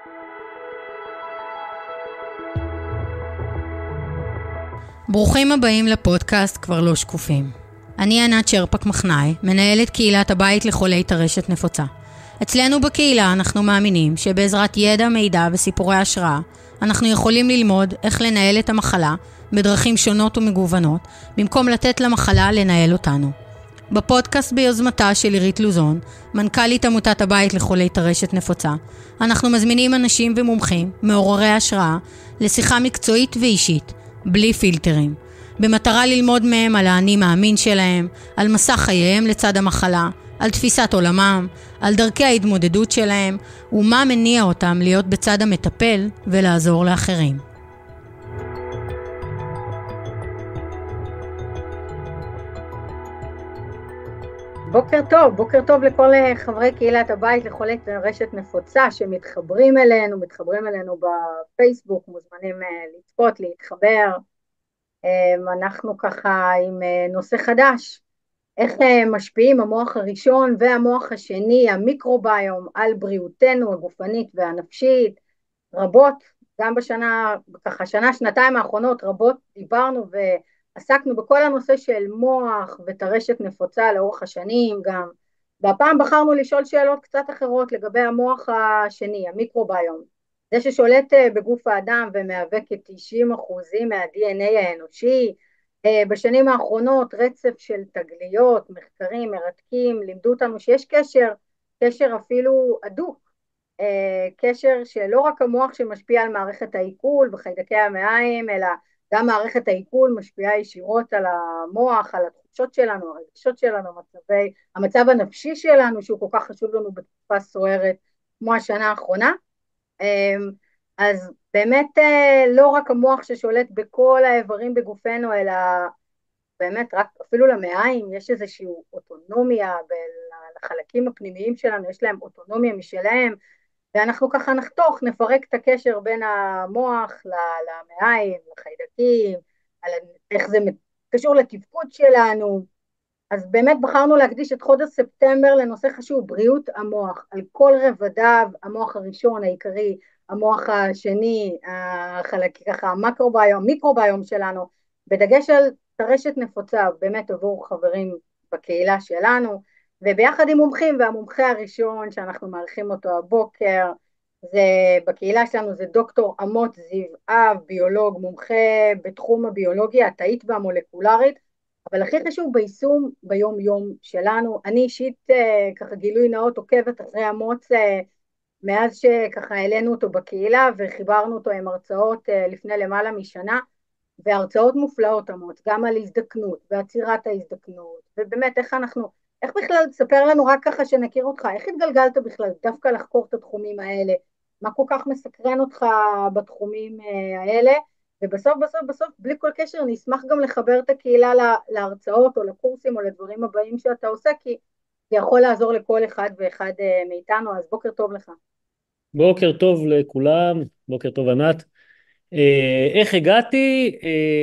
ברוכים הבאים לפודקאסט כבר לא שקופים. אני ענת שרפק מחנאי, מנהלת קהילת הבית לחולי טרשת נפוצה. אצלנו בקהילה אנחנו מאמינים שבעזרת ידע, מידע וסיפורי השראה, אנחנו יכולים ללמוד איך לנהל את המחלה בדרכים שונות ומגוונות, במקום לתת למחלה לנהל אותנו. בפודקאסט ביוזמתה של עירית לוזון, מנכ"לית עמותת הבית לחולי טרשת נפוצה, אנחנו מזמינים אנשים ומומחים, מעוררי השראה, לשיחה מקצועית ואישית, בלי פילטרים, במטרה ללמוד מהם על האני מאמין שלהם, על מסע חייהם לצד המחלה, על תפיסת עולמם, על דרכי ההתמודדות שלהם, ומה מניע אותם להיות בצד המטפל ולעזור לאחרים. בוקר טוב לכל חברי קהילת הבית לחולי טרשת נפוצה שמתחברים אלינו בפייסבוק, מוזמנים לצפות, להתחבר. אנחנו ככה עם נושא חדש, איך משפיעים המוח הראשון והמוח השני, המיקרוביום, על בריאותנו הגופנית והנפשית. רבות, גם שנתיים האחרונות רבות דיברנו עסקנו בכל הנושא של מוח וטרשת נפוצה לאורך השנים גם, והפעם בחרנו לשאול שאלות קצת אחרות לגבי המוח השני, המיקרוביום, זה ששולט בגוף האדם ומהווה כ-90% מה-DNA האנושי. בשנים האחרונות רצף של תגליות, מחקרים מרתקים, לימדו אותנו שיש קשר אפילו הדוק, קשר שלא רק המוח שמשפיע על מערכת העיכול וחיידקי המעיים, אלא גם מערכת העיכול משפיעה ישירות על המוח, על התחושות שלנו, הרגשות שלנו, המצב הנפשי שלנו, שהוא כל כך חשוב לנו בתקופה סוערת כמו השנה האחרונה. אז באמת לא רק המוח ששולט בכל האיברים בגופנו, אלא באמת רק אפילו למעיים יש איזושהי אוטונומיה, לחלקים הפנימיים שלנו יש להם אוטונומיה משלהם, ואנחנו ככה נפרק את הקשר בין המוח למעיים, לחיידקים, על איך זה קשור לתפקוד שלנו. אז באמת בחרנו להקדיש את חודש ספטמבר לנושא חשוב, בריאות המוח, על כל רבדיו, המוח הראשון העיקרי, המוח השני, ככה המיקרוביום שלנו, בדגש על טרשת נפוצה, באמת עבור חברים בקהילה שלנו, וביחד עם מומחים, והמומחה הראשון שאנחנו מעריכים אותו הבוקר, בקהילה שלנו זה דוקטור אמות זיו-אב, ביולוג, מומחה בתחום הביולוגיה, התאית והמולקולרית, אבל הכי חשוב ביישום ביום יום שלנו. אני אישית ככה גילוי נאות עוקבת אחרי אמות מאז שככה העלינו אותו בקהילה וחיברנו אותו עם הרצאות לפני למעלה משנה, והרצאות מופלאות אמות, גם על הזדקנות ועצירת ההזדקנות, ובאמת איך בכלל תספר לנו רק ככה שנכיר אותך, איך התגלגלת בכלל דווקא לחקור את התחומים האלה, מה כל כך מסקרן אותך בתחומים האלה, ובסוף בלי כל קשר נשמח גם לחבר את הקהילה להרצאות או לקורסים או לדברים הבאים שאתה עושה, כי זה יכול לעזור לכל אחד ואחד מאיתנו. אז בוקר טוב לך. בוקר טוב לכולם, בוקר טוב ענת. איך הגעתי?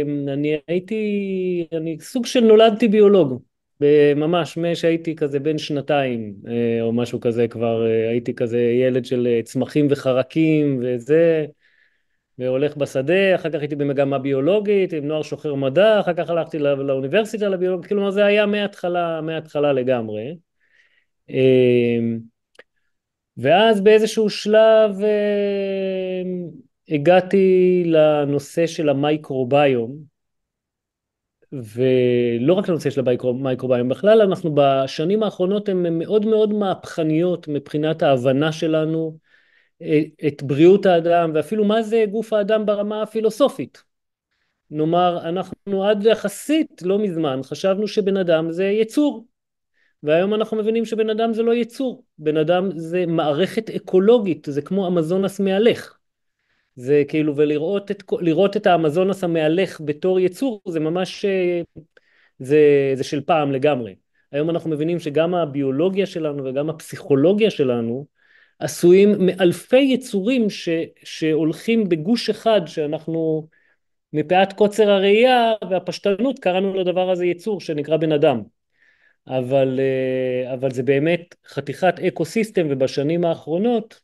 אני סוג של נולדתי ביולוג, ממש שהייתי כזה בן שנתיים או משהו כזה, כבר הייתי כזה ילד של צמחים וחרקים וזה, והולך בשדה. אחר כך הייתי במגמה ביולוגית עם נוער שוחר מדע, אחר כך הלכתי לאוניברסיטה לביולוגית, כלומר זה היה מההתחלה לגמרי. ואז באיזשהו שלב הגעתי לנושא של המייקרוביום, ולא רק לנושא של המייקרוביום, בכלל אנחנו בשנים האחרונות הן מאוד מאוד מהפכניות מבחינת ההבנה שלנו את בריאות האדם, ואפילו מה זה גוף האדם ברמה הפילוסופית. נאמר, אנחנו עד יחסית לא מזמן חשבנו שבן אדם זה יצור, והיום אנחנו מבינים שבן אדם זה לא יצור, בן אדם זה מערכת אקולוגית, זה כמו אמזונס מהלך. זה כאילו, ולראות את האמזונס המהלך בתור יצור, זה ממש, זה של פעם לגמרי. היום אנחנו מבינים שגם הביולוגיה שלנו וגם הפסיכולוגיה שלנו, עשויים מאלפי יצורים שהולכים בגוש אחד, שאנחנו מפאת קוצר הראייה והפשטנות קראנו לדבר הזה יצור שנקרא בן אדם. אבל זה באמת חתיכת אקוסיסטם, ובשנים האחרונות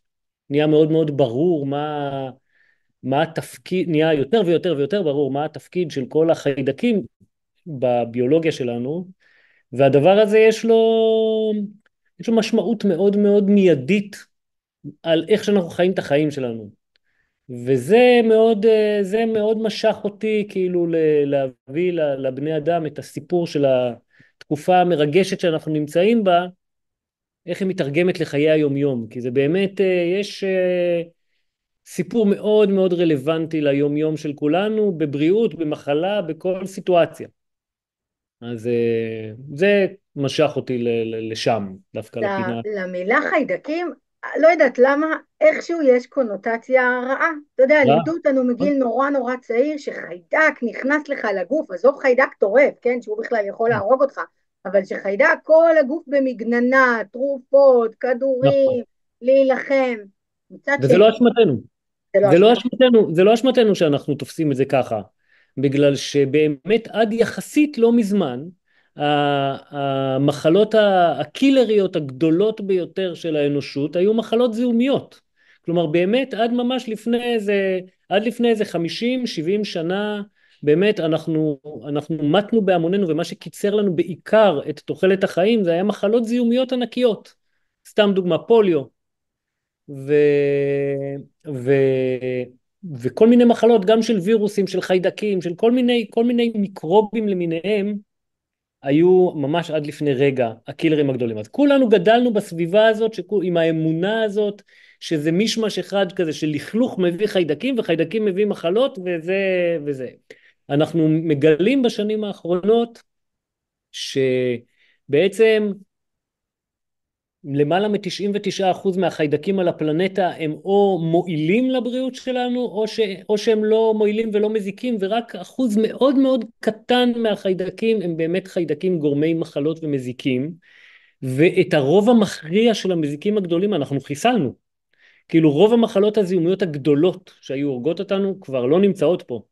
נהיה מאוד מאוד ברור מה התפקיד, נהיה יותר ויותר ויותר ברור מה התפקיד של כל החיידקים בביולוגיה שלנו, והדבר הזה יש לו משמעות מאוד מאוד מיידית על איך שאנחנו חיים את החיים שלנו. וזה מאוד, זה מאוד משך אותי כאילו להביא לבני אדם את הסיפור של התקופה המרגשת שאנחנו נמצאים בה, איך היא מתרגמת לחיי היומיום, כי זה באמת, יש סיפור מאוד מאוד רלוונטי ליומיום של כולנו, בבריאות, במחלה, בכל סיטואציה. אז זה משך אותי לשם, דווקא לפינה. למילה חיידקים, לא יודעת למה, איכשהו יש קונוטציה רעה. אתה יודע, לימדו אותנו מגיל נורא נורא צעיר, שחיידק נכנס לך לגוף, עזוב חיידק טורף, כן, שהוא בכלל יכול להרוג אותך, אבל שחיידק כל הגוף במגננה, תרופות, נכון. כדורים, להילחם. מצד וזה שני, לא אשמתנו. זה לא זה לא אשמה. אשמתנו, זה לא אשמתנו שאנחנו תופסים את זה ככה, בגלל שבאמת עד יחסית לא מזמן, המחלות הקילריות הגדולות ביותר של האנושות היו מחלות זיהומיות. כלומר באמת עד לפני איזה 50-70 שנה, באמת אנחנו מתנו בהמוננו, ומה שקיצר לנו בעיקר את תוחלת החיים זה היה מחלות זיהומיות ענקיות. סתם דוגמה, פוליו. ו... ו... וכל מיני מחלות, גם של וירוסים, של חיידקים, של כל מיני מיקרובים למיניהם, היו ממש עד לפני רגע הקילרים הגדולים. אז כולנו גדלנו בסביבה הזאת, עם האמונה הזאת, שזה מישמש אחד כזה, של לכלוך מביא חיידקים, וחיידקים מביא מחלות, וזה. אנחנו מגלים בשנים האחרונות, שבעצם למעלה מ-99% מהחיידקים על הפלנטה הם או מועילים לבריאות שלנו, או שהם לא מועילים ולא מזיקים, ורק אחוז מאוד מאוד קטן מהחיידקים הם באמת חיידקים גורמי מחלות ומזיקים, ואת הרוב המכריע של המזיקים הגדולים אנחנו חיסלנו. כאילו רוב המחלות הזיהומיות הגדולות שהיו הורגות אותנו כבר לא נמצאות פה.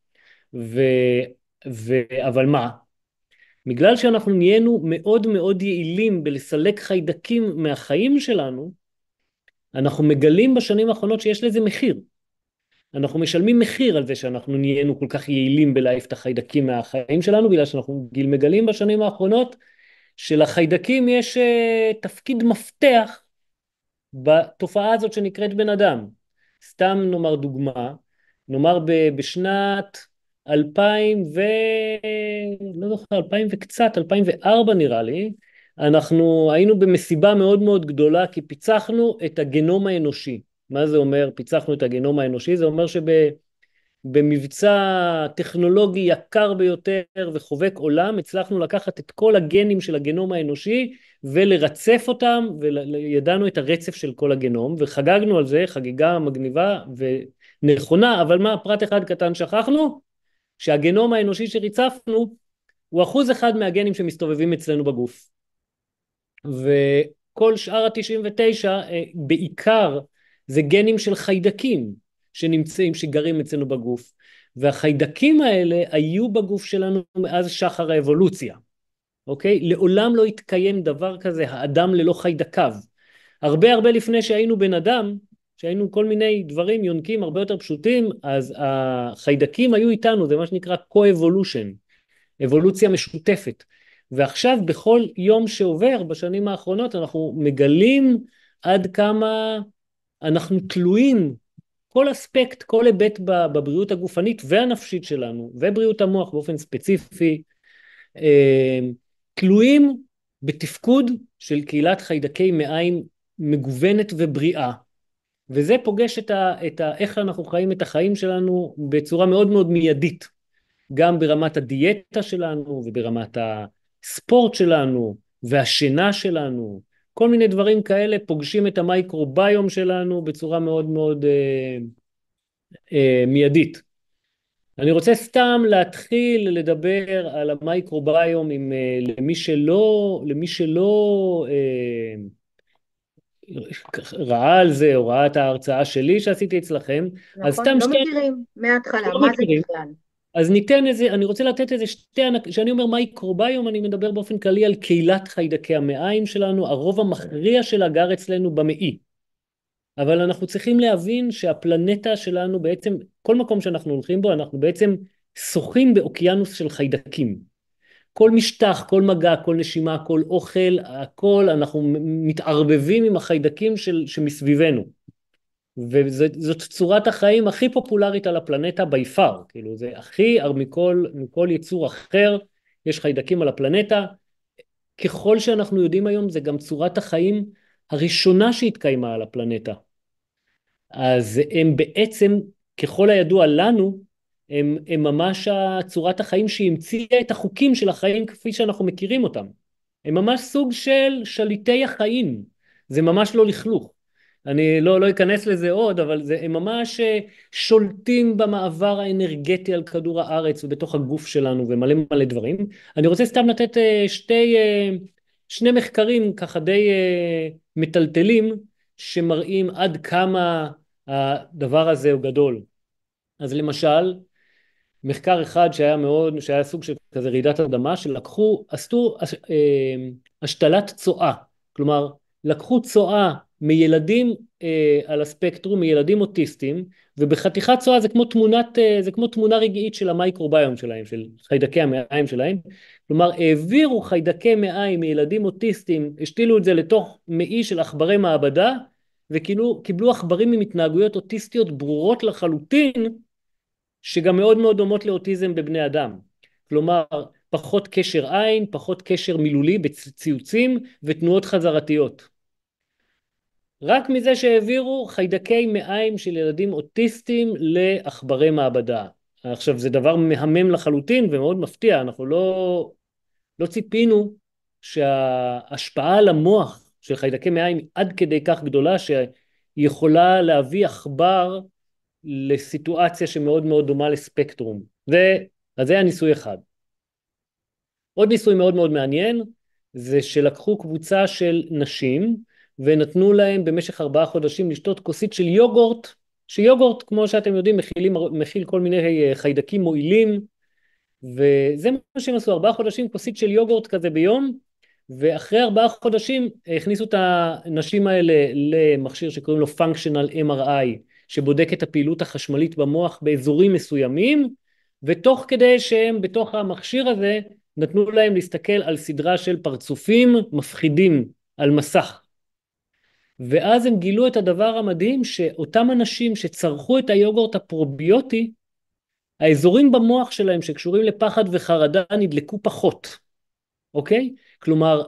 אבל מה? בגלל שאנחנו נהיינו מאוד מאוד יעילים בלסלק חיידקים מהחיים שלנו, אנחנו מגלים בשנים האחרונות שיש לזה מחיר. אנחנו משלמים מחיר על זה שאנחנו נהיינו כל כך יעילים בלהעיף את החיידקים מהחיים שלנו, בגלל שאנחנו מגלים בשנים האחרונות שלחיידקים יש תפקיד מפתח בתופעה הזאת שנקראת בן אדם. סתם נאמר דוגמה, נאמר בשנת 2000 לא זוכר, 2000 וקצת, 2004 נראה לי, אנחנו היינו במסיבה מאוד מאוד גדולה, כי פיצחנו את הגנום האנושי. מה זה אומר פיצחנו את הגנום האנושי? זה אומר במבצע טכנולוגי יקר ביותר וחובק עולם, הצלחנו לקחת את כל הגנים של הגנום האנושי ולרצף אותם, וידענו את הרצף של כל הגנום, וחגגנו על זה חגיגה מגניבה ונכונה, אבל מה, פרט אחד קטן שכחנו? שהגנום האנושי שריצפנו הוא 1% מהגנים שמסתובבים אצלנו בגוף. וכל שאר ה-99 בעיקר זה גנים של חיידקים שנמצאים, שגרים אצלנו בגוף. והחיידקים האלה היו בגוף שלנו מאז שחר האבולוציה. אוקיי? לעולם לא התקיים דבר כזה, האדם ללא חיידקיו. הרבה הרבה לפני שהיינו בן אדם, שהיינו כל מיני דברים יונקים הרבה יותר פשוטים, אז החיידקים היו איתנו, זה מה שנקרא co-evolution, אבולוציה משותפת. ועכשיו בכל יום שעובר בשנים האחרונות אנחנו מגלים עד כמה אנחנו תלויים, כל אספקט, כל היבט בבריאות הגופנית והנפשית שלנו, ובריאות המוח באופן ספציפי, תלויים בתפקוד של קהילת חיידקי מעיים מגוונת ובריאה. וזה פוגש איך אנחנו חיים את החיים שלנו בצורה מאוד מאוד מיידית. גם ברמת הדיאטה שלנו וברמת הספורט שלנו והשינה שלנו. כל מיני דברים כאלה פוגשים את המייקרוביום שלנו בצורה מאוד מאוד מיידית. אני רוצה סתם להתחיל לדבר על המייקרוביום למי שלא ראה על זה או ראה את ההרצאה שלי שעשיתי אצלכם, אז נכון? סתם לא מכירים מההתחלה, שלא מה זה מכירים, בכלל? אז אני רוצה לתת איזה כשאני אומר מייקרוביום, אני מדבר באופן כללי על קהילת חיידקי המעיים שלנו, הרוב המכריע שלה גר אצלנו במעי. אבל אנחנו צריכים להבין שהפלנטה שלנו בעצם, כל מקום שאנחנו הולכים בו, אנחנו בעצם שוחים באוקיינוס של חיידקים. כל משטח, כל מגע, כל נשימה, כל אוכל, הכל, אנחנו מתערבבים עם החיידקים שמסביבנו. וזאת צורת החיים הכי פופולרית על הפלנטה by far, כאילו זה הכי מכל יצור אחר, יש חיידקים על הפלנטה. ככל שאנחנו יודעים היום, זה גם צורת החיים הראשונה שהתקיימה על הפלנטה. אז הם בעצם, ככל הידוע לנו, הם ממש צורת החיים שהמציאה את החוקים של החיים כפי שאנחנו מכירים אותם. הם ממש סוג של שליטי החיים, זה ממש לא לכלוך. אני לא אכנס לזה עוד, אבל הם ממש שולטים במעבר האנרגטי על כדור הארץ ובתוך הגוף שלנו ומלא מלא דברים. אני רוצה סתם לתת שני מחקרים ככה די מטלטלים, שמראים עד כמה הדבר הזה הוא גדול. אז למשל, מחקר אחד שהיה סוג של כזה רעידת אדמה, עשו השתלת צואה. כלומר, לקחו צואה מילדים על הספקטרום, מילדים אוטיסטים, ובחתיכת צואה זה כמו תמונה רגעית של המייקרוביום שלהם, של חיידקי המעיים שלהם. כלומר, העבירו חיידקי מעיים מילדים אוטיסטים, השתילו את זה לתוך מעי של עכברי מעבדה, וקיבלו עכברים עם התנהגויות אוטיסטיות ברורות לחלוטין, שגם מאוד מאוד דומות לאוטיזם בבני אדם. כלומר, פחות קשר עין, פחות קשר מילולי בציוצים ותנועות חזרתיות. רק מזה שהעבירו חיידקי מעיים של ילדים אוטיסטים לעכברי מעבדה. עכשיו, זה דבר מהמם לחלוטין ומאוד מפתיע. אנחנו לא ציפינו שההשפעה על המוח של חיידקי מעיים עד כדי כך גדולה, שיכולה להביא עכבר לסיטואציה שמאוד מאוד דומה לספקטרום. אז זה הניסוי אחד. עוד ניסוי מאוד מאוד מעניין, זה שלקחו קבוצה של נשים, ונתנו להם במשך 4 חודשים לשתות כוסית של יוגורט, שיוגורט, כמו שאתם יודעים, מכיל כל מיני חיידקים מועילים, וזה מה שהם עשו, 4 חודשים כוסית של יוגורט כזה ביום, ואחרי 4 חודשים הכניסו את הנשים האלה למכשיר שקוראים לו Functional MRI, שבודק את הפעילות החשמלית במוח באזורים מסוימים, ותוך כדי שהם בתוך המכשיר הזה, נתנו להם להסתכל על סדרה של פרצופים מפחידים על מסך. ואז הם גילו את הדבר המדהים, שאותם אנשים שצרכו את היוגורט הפרוביוטי, האזורים במוח שלהם שקשורים לפחד וחרדה נדלקו פחות. אוקיי? כלומר,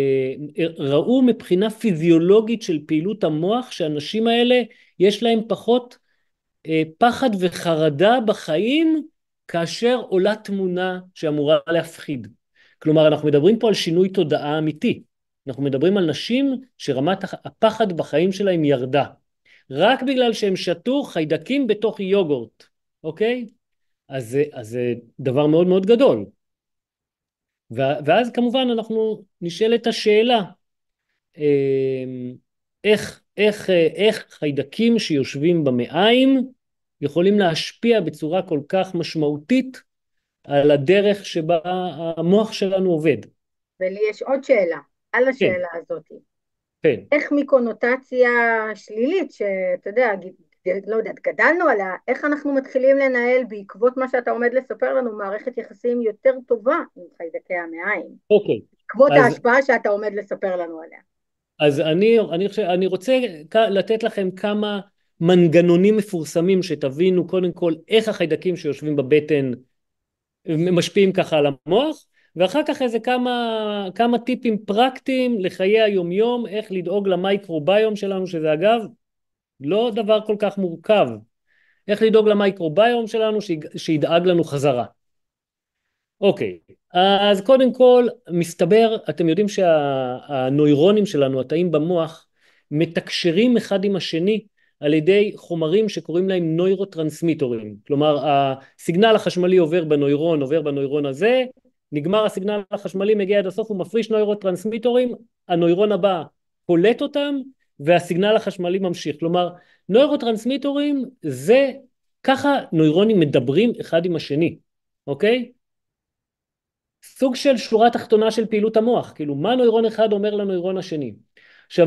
ראו מבחינה פיזיולוגית של פעילות המוח, שאנשים האלה יש להם פחות פחד וחרדה בחיים, כאשר עולה תמונה שאמורה להפחיד. כלומר, אנחנו מדברים פה על שינוי תודעה אמיתי. אנחנו מדברים על נשים שרמת הפחד בחיים שלהם ירדה. רק בגלל שהם שתו חיידקים בתוך יוגורט. אוקיי? אז זה דבר מאוד מאוד גדול. ואז כמובן אנחנו נשאלת השאלה, איך חיידקים שיושבים במעיים יכולים להשפיע בצורה כל כך משמעותית על הדרך שבה המוח שלנו עובד. ולי יש עוד שאלה על השאלה הזאת. כן. איך מקונוטציה שלילית, שאתה יודע, לא יודעת, גדלנו עליה, איך אנחנו מתחילים לנהל בעקבות מה שאתה עומד לספר לנו, מערכת יחסים יותר טובה עם חיידקי המעיים. אוקיי. בעקבות ההשפעה שאתה עומד לספר לנו עליה. אז אני רוצה לתת לכם כמה מנגנונים מפורסמים, שתבינו קודם כל איך החיידקים שיושבים בבטן משפיעים ככה על המוח, ואחר כך איזה כמה טיפים פרקטיים לחיי היומיום, איך לדאוג למייקרוביום שלנו, שזה אגב לא דבר כל כך מורכב. איך לדאוג למייקרוביום שלנו שידאג לנו חזרה. אוקיי, אז קודם כל מסתבר, אתם יודעים שהנוירונים שלנו, התאים במוח, מתקשרים אחד עם השני על ידי חומרים שקוראים להם נוירוטרנסמיטורים. כלומר, הסיגנל החשמלי עובר בנוירון הזה, נגמר הסיגנל החשמלי, מגיע עד הסוף, הוא מפריש נוירוטרנסמיטורים, הנוירון הבא קולט אותם, והסיגנל החשמלי ממשיך. כלומר, נוירוטרנסמיטורים זה, ככה נוירונים מדברים אחד עם השני, אוקיי? סוג של שורה תחתונה של פעילות המוח, כאילו מה נוירון אחד אומר לנוירון השני. עכשיו,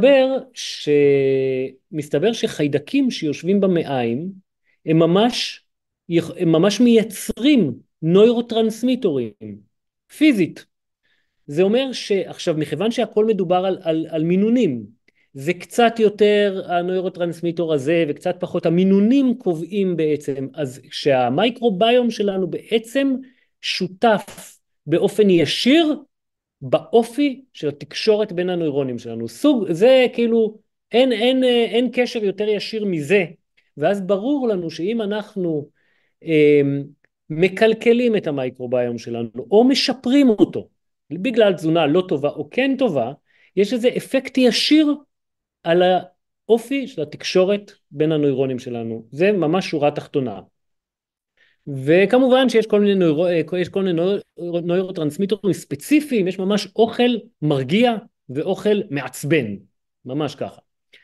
מסתבר שחיידקים שיושבים במעיים, הם ממש, הם ממש מייצרים נוירוטרנסמיטורים, פיזית. זה אומר שעכשיו, מכיוון שהכל מדובר על מינונים, זה קצת יותר הנוירוטרנסמיטור הזה וקצת פחות, המינונים קובעים בעצם, אז שהמייקרוביום שלנו בעצם שותף באופן ישיר באופי של התקשורת בין הנוירונים שלנו. סוג, זה כאילו, אין קשר יותר ישיר מזה, ואז ברור לנו שאם אנחנו מקלקלים את המייקרוביום שלנו, או משפרים אותו, בגלל תזונה לא טובה או כן טובה, יש איזה אפקט ישיר על האופי של התקשורת בין הנוירונים שלנו. זה ממש שורה תחתונה. וכמובן שיש כל מיני נוירוטרנסמיטורים ספציפיים, יש ממש אוכל מרגיע ואוכל מעצבן, ממש ככה.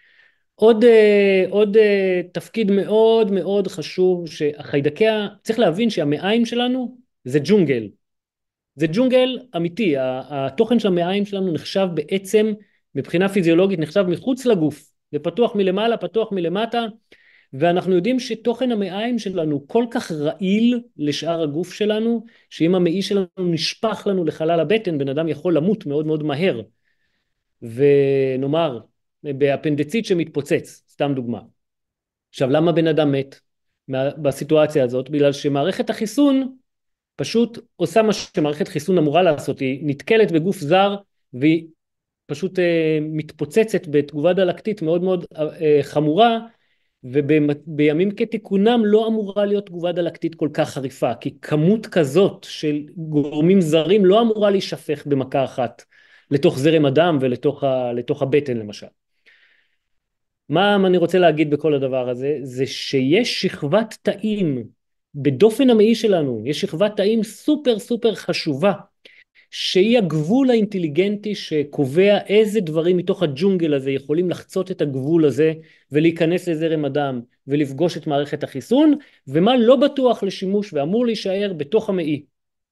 עוד תפקיד מאוד מאוד חשוב שהחיידקי, צריך להבין שהמעיים שלנו זה ג'ונגל. זה ג'ונגל אמיתי, התוכן של המעיים שלנו נחשב בעצם, מבחינה פיזיולוגית נחשב מחוץ לגוף, זה פתוח מלמעלה, פתוח מלמטה, ואנחנו יודעים שתוכן המעיים שלנו כל כך רעיל לשאר הגוף שלנו, שאם המעי שלנו נשפך לנו לחלל הבטן, בן אדם יכול למות מאוד מאוד מהר, ונאמר, באפנדצית שמתפוצץ, סתם דוגמה. עכשיו, למה בן אדם מת בסיטואציה הזאת? בגלל שמערכת החיסון פשוט עושה מה שמערכת חיסון אמורה לעשות, היא נתקלת בגוף זר, והיא פשוט מתפוצצת בתגובה דלקתית מאוד מאוד חמורה, ובימים כתיקונם לא אמורה להיות תגובה דלקתית כל כך חריפה, כי כמות כזאת של גורמים זרים לא אמורה להישפך במכה אחת לתוך זרם הדם ולתוך הבטן למשל. מה אני רוצה להגיד בכל הדבר הזה? זה שיש שכבת תאים בדופן המעי שלנו, יש שכבת תאים סופר סופר חשובה, שהיא הגבול האינטליגנטי שקובע איזה דברים מתוך הג'ונגל הזה יכולים לחצות את הגבול הזה ולהיכנס לזרם הדם ולפגוש את מערכת החיסון, ומה לא בטוח לשימוש ואמור להישאר בתוך המעי.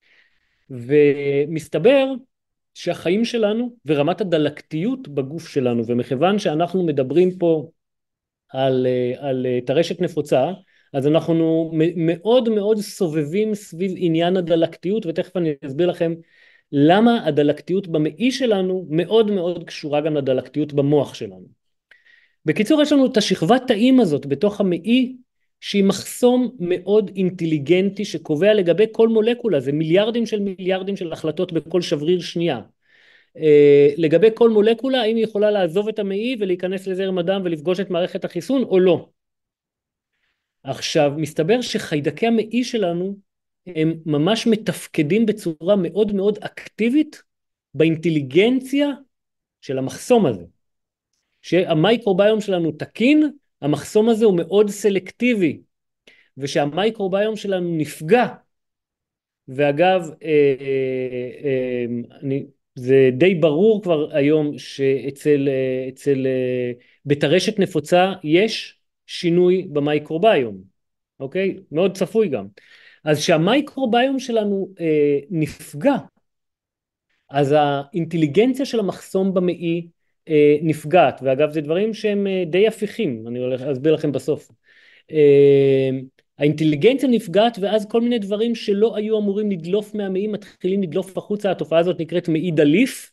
ומסתבר שהחיים שלנו ורמת הדלקתיות בגוף שלנו, ומכיוון שאנחנו מדברים פה על טרשת נפוצה, אז אנחנו מאוד מאוד סובבים סביב עניין הדלקתיות, ותכף אני אסביר לכם למה הדלקתיות במעי שלנו מאוד מאוד קשורה גם לדלקתיות במוח שלנו. בקיצור, יש לנו את השכבת תאים הזאת בתוך המעי, שהיא מחסום מאוד אינטליגנטי שקובע לגבי כל מולקולה, זה מיליארדים של החלטות בכל שבריר שנייה. לגבי כל מולקולה, האם היא יכולה לעזוב את המעי ולהיכנס לזרם הדם ולפגוש את מערכת החיסון או לא. עכשיו, מסתבר שחיידקי המעי שלנו הם ממש מתפקדים בצורה מאוד מאוד אקטיבית באינטליגנציה של המחסום הזה. שהמייקרוביום שלנו תקין, המחסום הזה הוא מאוד סלקטיבי, ושהמייקרוביום שלנו נפגע, ואגב, זה די ברור כבר היום בטרשת נפוצה יש שינוי במייקרוביום, אוקיי? מאוד צפוי גם. אז שהמייקרוביום שלנו נפגע, אז האינטליגנציה של המחסום במעי נפגעת, ואגב זה דברים שהם די הפיכים, אני הולך להסביר לכם בסוף. האינטליגנציה נפגעת, ואז כל מיני דברים שלא היו אמורים לדלוף מהמעי מתחילים לדלוף החוצה. התופעה הזאת נקראת מעי דליף,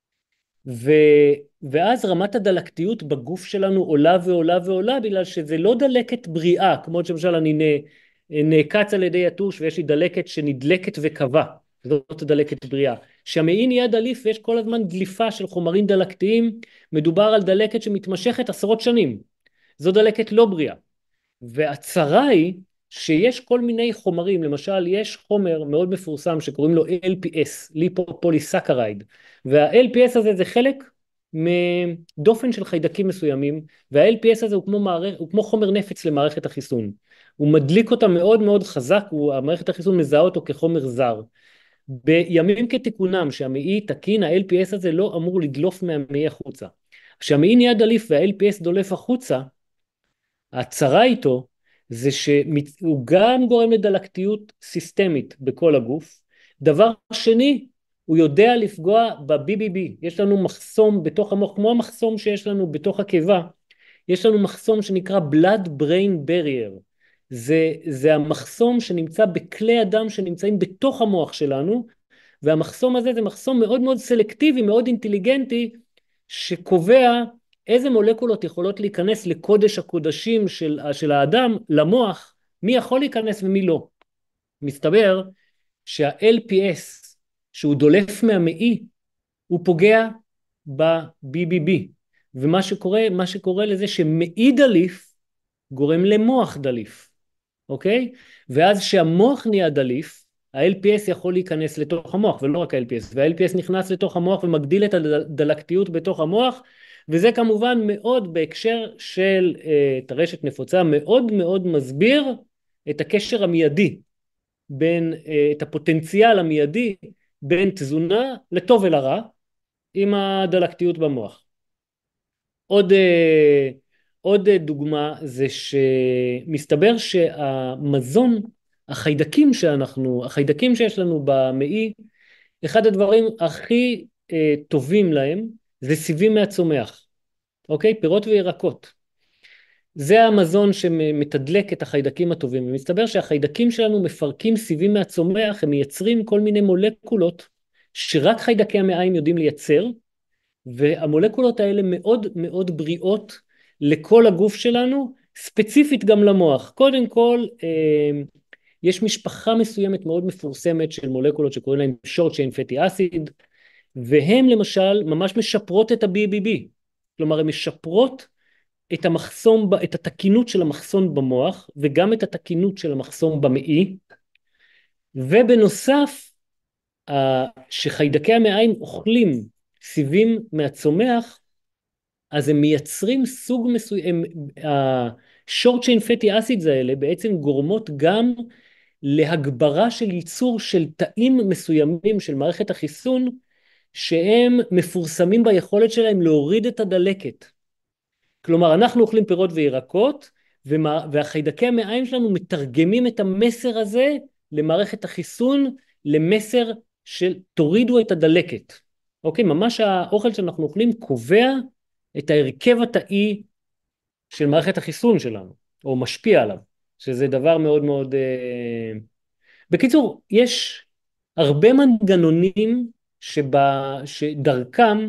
ואז רמת הדלקתיות בגוף שלנו עולה ועולה ועולה, בגלל שזה לא דלקת בריאה, כמו שמשל אני נעקץ על ידי יתוש ויש לי דלקת שנדלקת וקבע, זאת דלקת בריאה. שהמעי נהיה דליף ויש כל הזמן דליפה של חומרים דלקתיים, מדובר על דלקת שמתמשכת עשרות שנים, זו דלקת לא בריאה. והצרה היא שיש כל מיני חומרים, למשל יש חומר מאוד מפורסם שקוראים לו LPS, ליפופוליסקרייד, וה-LPS הזה זה חלק מדופן של חיידקים מסוימים, וה-LPS הזה הוא כמו חומר נפץ למערכת החיסון, הוא מדליק אותה מאוד מאוד חזק, המערכת החיסון מזהה אותו כחומר זר. בימים כתיקונם שהמעי תקין, ה-LPS הזה לא אמור לדלוף מהמעי החוצה. כשהמעי נהיה דליף וה-LPS דולף החוצה, הצרה איתו זה שהוא גם גורם לדלקתיות סיסטמית בכל הגוף. דבר שני, הוא יודע לפגוע ב-BBB. יש לנו מחסום בתוך המוח, כמו המחסום שיש לנו בתוך הקיבה, יש לנו מחסום שנקרא blood brain barrier. זה המחסום שנמצא בכלי הדם שנמצאים בתוך המוח שלנו, והמחסום הזה זה מחסום מאוד מאוד סלקטיבי, מאוד אינטליגנטי, שקובע איזה מולקולות יכולות להיכנס לקודש הקודשים של האדם, למוח, מי יכול להיכנס ומי לא. מסתבר שה-LPS, שהוא דולף מהמעי, הוא פוגע ב-BBB. מה שקורה לזה שמעי דליף גורם למוח דליף, אוקיי? ואז שהמוח נהיה דליף, ה-LPS יכול להיכנס לתוך המוח, ולא רק ה-LPS, וה-LPS נכנס לתוך המוח ומגדיל את הדלקתיות בתוך המוח, וזה כמובן מאוד בהקשר של טרשת נפוצה, מאוד מאוד מסביר את הקשר המיידי, את הפוטנציאל המיידי בין תזונה לטוב ולרע, עם הדלקתיות במוח. עוד דוגמה זה שמסתבר שהמזון, החיידקים שיש לנו במעי, אחד הדברים הכי טובים להם זה סיבים מהצומח, אוקיי? פירות וירקות. זה המזון שמתדלק את החיידקים הטובים, ומסתבר שהחיידקים שלנו מפרקים סיבים מהצומח, הם מייצרים כל מיני מולקולות שרק חיידקי המעיים יודעים לייצר, והמולקולות האלה מאוד מאוד בריאות לכל הגוף שלנו, ספציפית גם למוח. קודם כל, יש משפחה מסוימת מאוד מפורסמת של מולקולות שקוראים להם short chain fatty acid, והן למשל ממש משפרות את ה-BBB, כלומר הן משפרות את המחסום, את התקינות של המחסום במוח, וגם את התקינות של המחסום במעי, ובנוסף, שחיידקי המעיים אוכלים סיבים מהצומח, אז הם מייצרים סוג מסוים, ה-short chain fatty acids האלה בעצם גורמות גם להגברה של ייצור של תאים מסוימים של מערכת החיסון, שהם מפורסמים ביכולת שלהם להוריד את הדלקת. כלומר, אנחנו אוכלים פירות וירקות, והחיידקי המעיים שלנו מתרגמים את המסר הזה למערכת החיסון, למסר של תורידו את הדלקת. אוקיי, ממש האוכל שאנחנו אוכלים קובע את ההרכב התאי של מערכת החיסון שלנו, או משפיע עליו, שזה דבר מאוד מאוד... בקיצור, יש הרבה מנגנונים שדרכם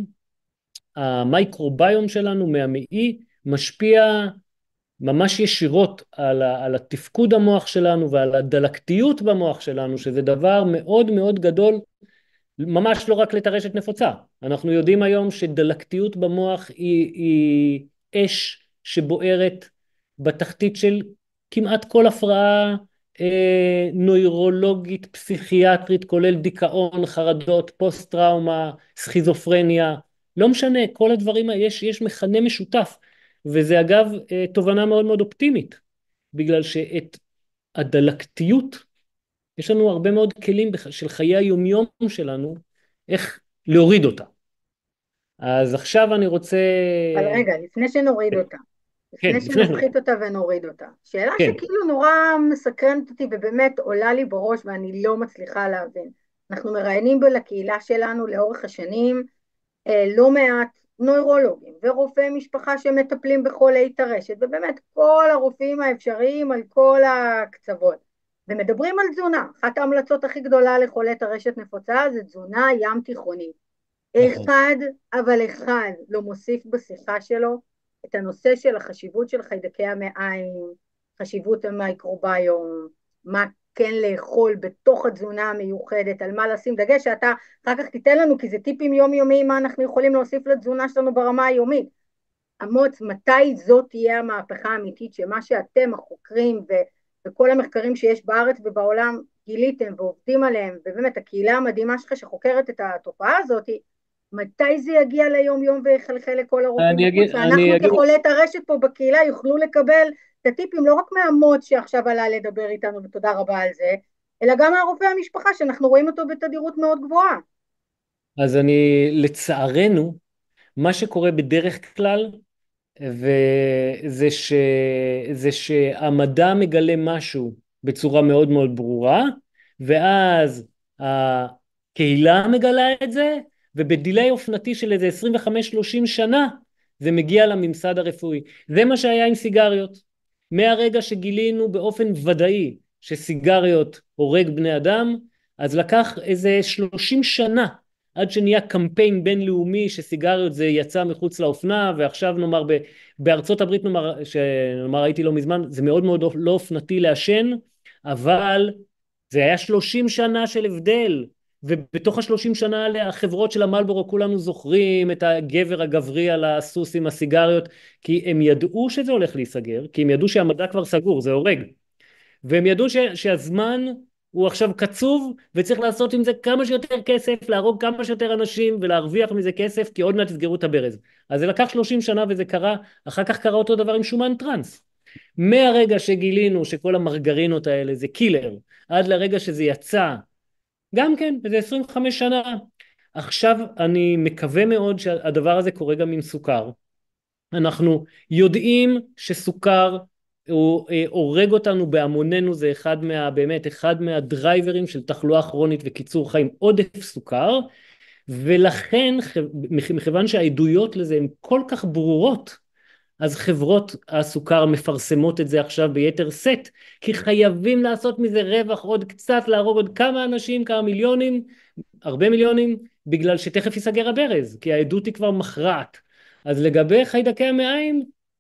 המייקרוביום שלנו מהמעי משפיע ממש ישירות על התפקוד המוח שלנו ועל הדלקתיות במוח שלנו, שזה דבר מאוד מאוד גדול, ממש לא רק לטרשת נפוצה. אנחנו יודעים היום שדלקתיות במוח היא אש שבוערת בתחתית של כמעט כל הפרעה נוירולוגית, פסיכיאטרית, כולל דיכאון, חרדות, פוסט טראומה, סכיזופרניה, לא משנה, כל הדברים, יש מכנה משותף, וזה אגב תובנה מאוד מאוד אופטימית, בגלל שאת הדלקתיות, יש לנו הרבה מאוד כלים של חיי היומיום שלנו, איך להוריד אותה. אז עכשיו אני רוצה... אבל רגע, לפני שנוריד אותה, לפני שנפחית אותה ונוריד אותה, שאלה שכאילו נורא מסקרנת אותי ובאמת עולה לי בראש ואני לא מצליחה להבין. אנחנו מראיינים לקהילה שלנו לאורך השנים לא מעט נוירולוגים ורופאי משפחה שמטפלים בחולי טרשת, ובאמת כל הרופאים האפשריים על כל הקצוות, ומדברים על תזונה. אחת ההמלצות הכי גדולה לחולי טרשת נפוצה זה תזונה ים תיכונית. אחד, אבל אחד לא מוסיף בשיחה שלו את הנושא של החשיבות של חיידקי המעיים, חשיבות המייקרוביום, מה כן לאכול בתוך התזונה המיוחדת, על מה לשים דגש, שאתה אחר כך תיתן לנו, כי זה טיפים יומיומיים, מה אנחנו יכולים להוסיף לתזונה שלנו ברמה היומית. אמוץ, מתי זאת תהיה המהפכה האמיתית, שמה שאתם החוקרים וכל המחקרים שיש בארץ ובעולם גיליתם ועובדים עליהם, ובאמת הקהילה המדהימה שלך שחוקרת את התופעה הזאת, מתי זה יגיע ליום יום ויחלחל לכל הרופאים, שאנחנו כחולי טרשת פה בקהילה יוכלו לקבל את הטיפים לא רק מהמות שעכשיו עלה לדבר איתנו, ותודה רבה על זה, אלא גם מהרופא המשפחה שאנחנו רואים אותו בתדירות מאוד גבוהה. אז לצערנו, מה שקורה בדרך כלל, זה שהמדע מגלה משהו בצורה מאוד מאוד ברורה, ואז קהילה מגלה את זה, ובדילי אופנתי של איזה 25-30 שנה, זה מגיע לממסד הרפואי. זה מה שהיה עם סיגריות. מהרגע שגילינו באופן ודאי שסיגריות הורג בני אדם, אז לקח איזה 30 שנה עד שנהיה קמפיין בינלאומי שסיגריות זה יצא מחוץ לאופנה, ועכשיו נאמר בארצות הברית נאמר הייתי לא מזמן, זה מאוד מאוד לא אופנתי לעשן, אבל זה היה 30 שנה של הבדל, ובתוך ה-30 שנה האלה החברות של המלבורו כולנו זוכרים את הגבר הגברי על הסוס עם הסיגריות, כי הם ידעו שזה הולך להיסגר, כי הם ידעו שהמדע כבר סגור, זה הורג, והם ידעו שהזמן הוא עכשיו קצוב וצריך לעשות עם זה כמה שיותר כסף, להרוג כמה שיותר אנשים ולהרוויח מזה כסף, כי עוד מעט תסגרו את הברז. אז זה לקח 30 שנה וזה קרה, אחר כך קרה אותו דבר עם שומן טרנס. מהרגע שגילינו שכל המרגרינות האלה זה קילר, עד לרגע שזה יצא, גם כן, זה 25 שנה. עכשיו אני מקווה מאוד שהדבר הזה קורה גם עם סוכר. אנחנו יודעים שסוכר הוא הורג אותנו בהמוננו, זה באמת אחד מהדרייברים של תחלואה כרונית וקיצור חיים, עודף סוכר, ולכן מכיוון שהעדויות לזה הן כל כך ברורות, אז חברות הסוכר מפרסמות את זה עכשיו ביתר סט, כי חייבים לעשות מזה רווח עוד קצת, להרוג עוד כמה אנשים, כמה מיליונים, הרבה מיליונים, בגלל שתכף ייסגר הברז, כי העדות היא כבר מכרעת. אז לגבי חיידקי המעיים,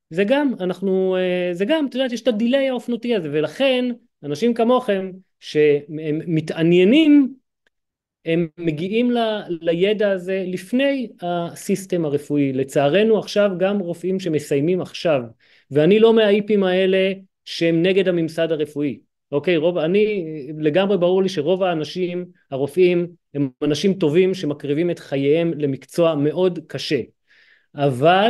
זה גם, אתה יודעת, יש את הדיליי האופנותי הזה, ולכן אנשים כמוכם שהם מתעניינים, הם מגיעים לידע הזה לפני הסיסטם הרפואי. לצערנו עכשיו גם רופאים שמסיימים עכשיו, ואני לא מהאיפים האלה שהם נגד הממסד הרפואי. אוקיי, לגמרי ברור לי שרוב האנשים, הרופאים, הם אנשים טובים שמקריבים את חייהם למקצוע מאוד קשה. אבל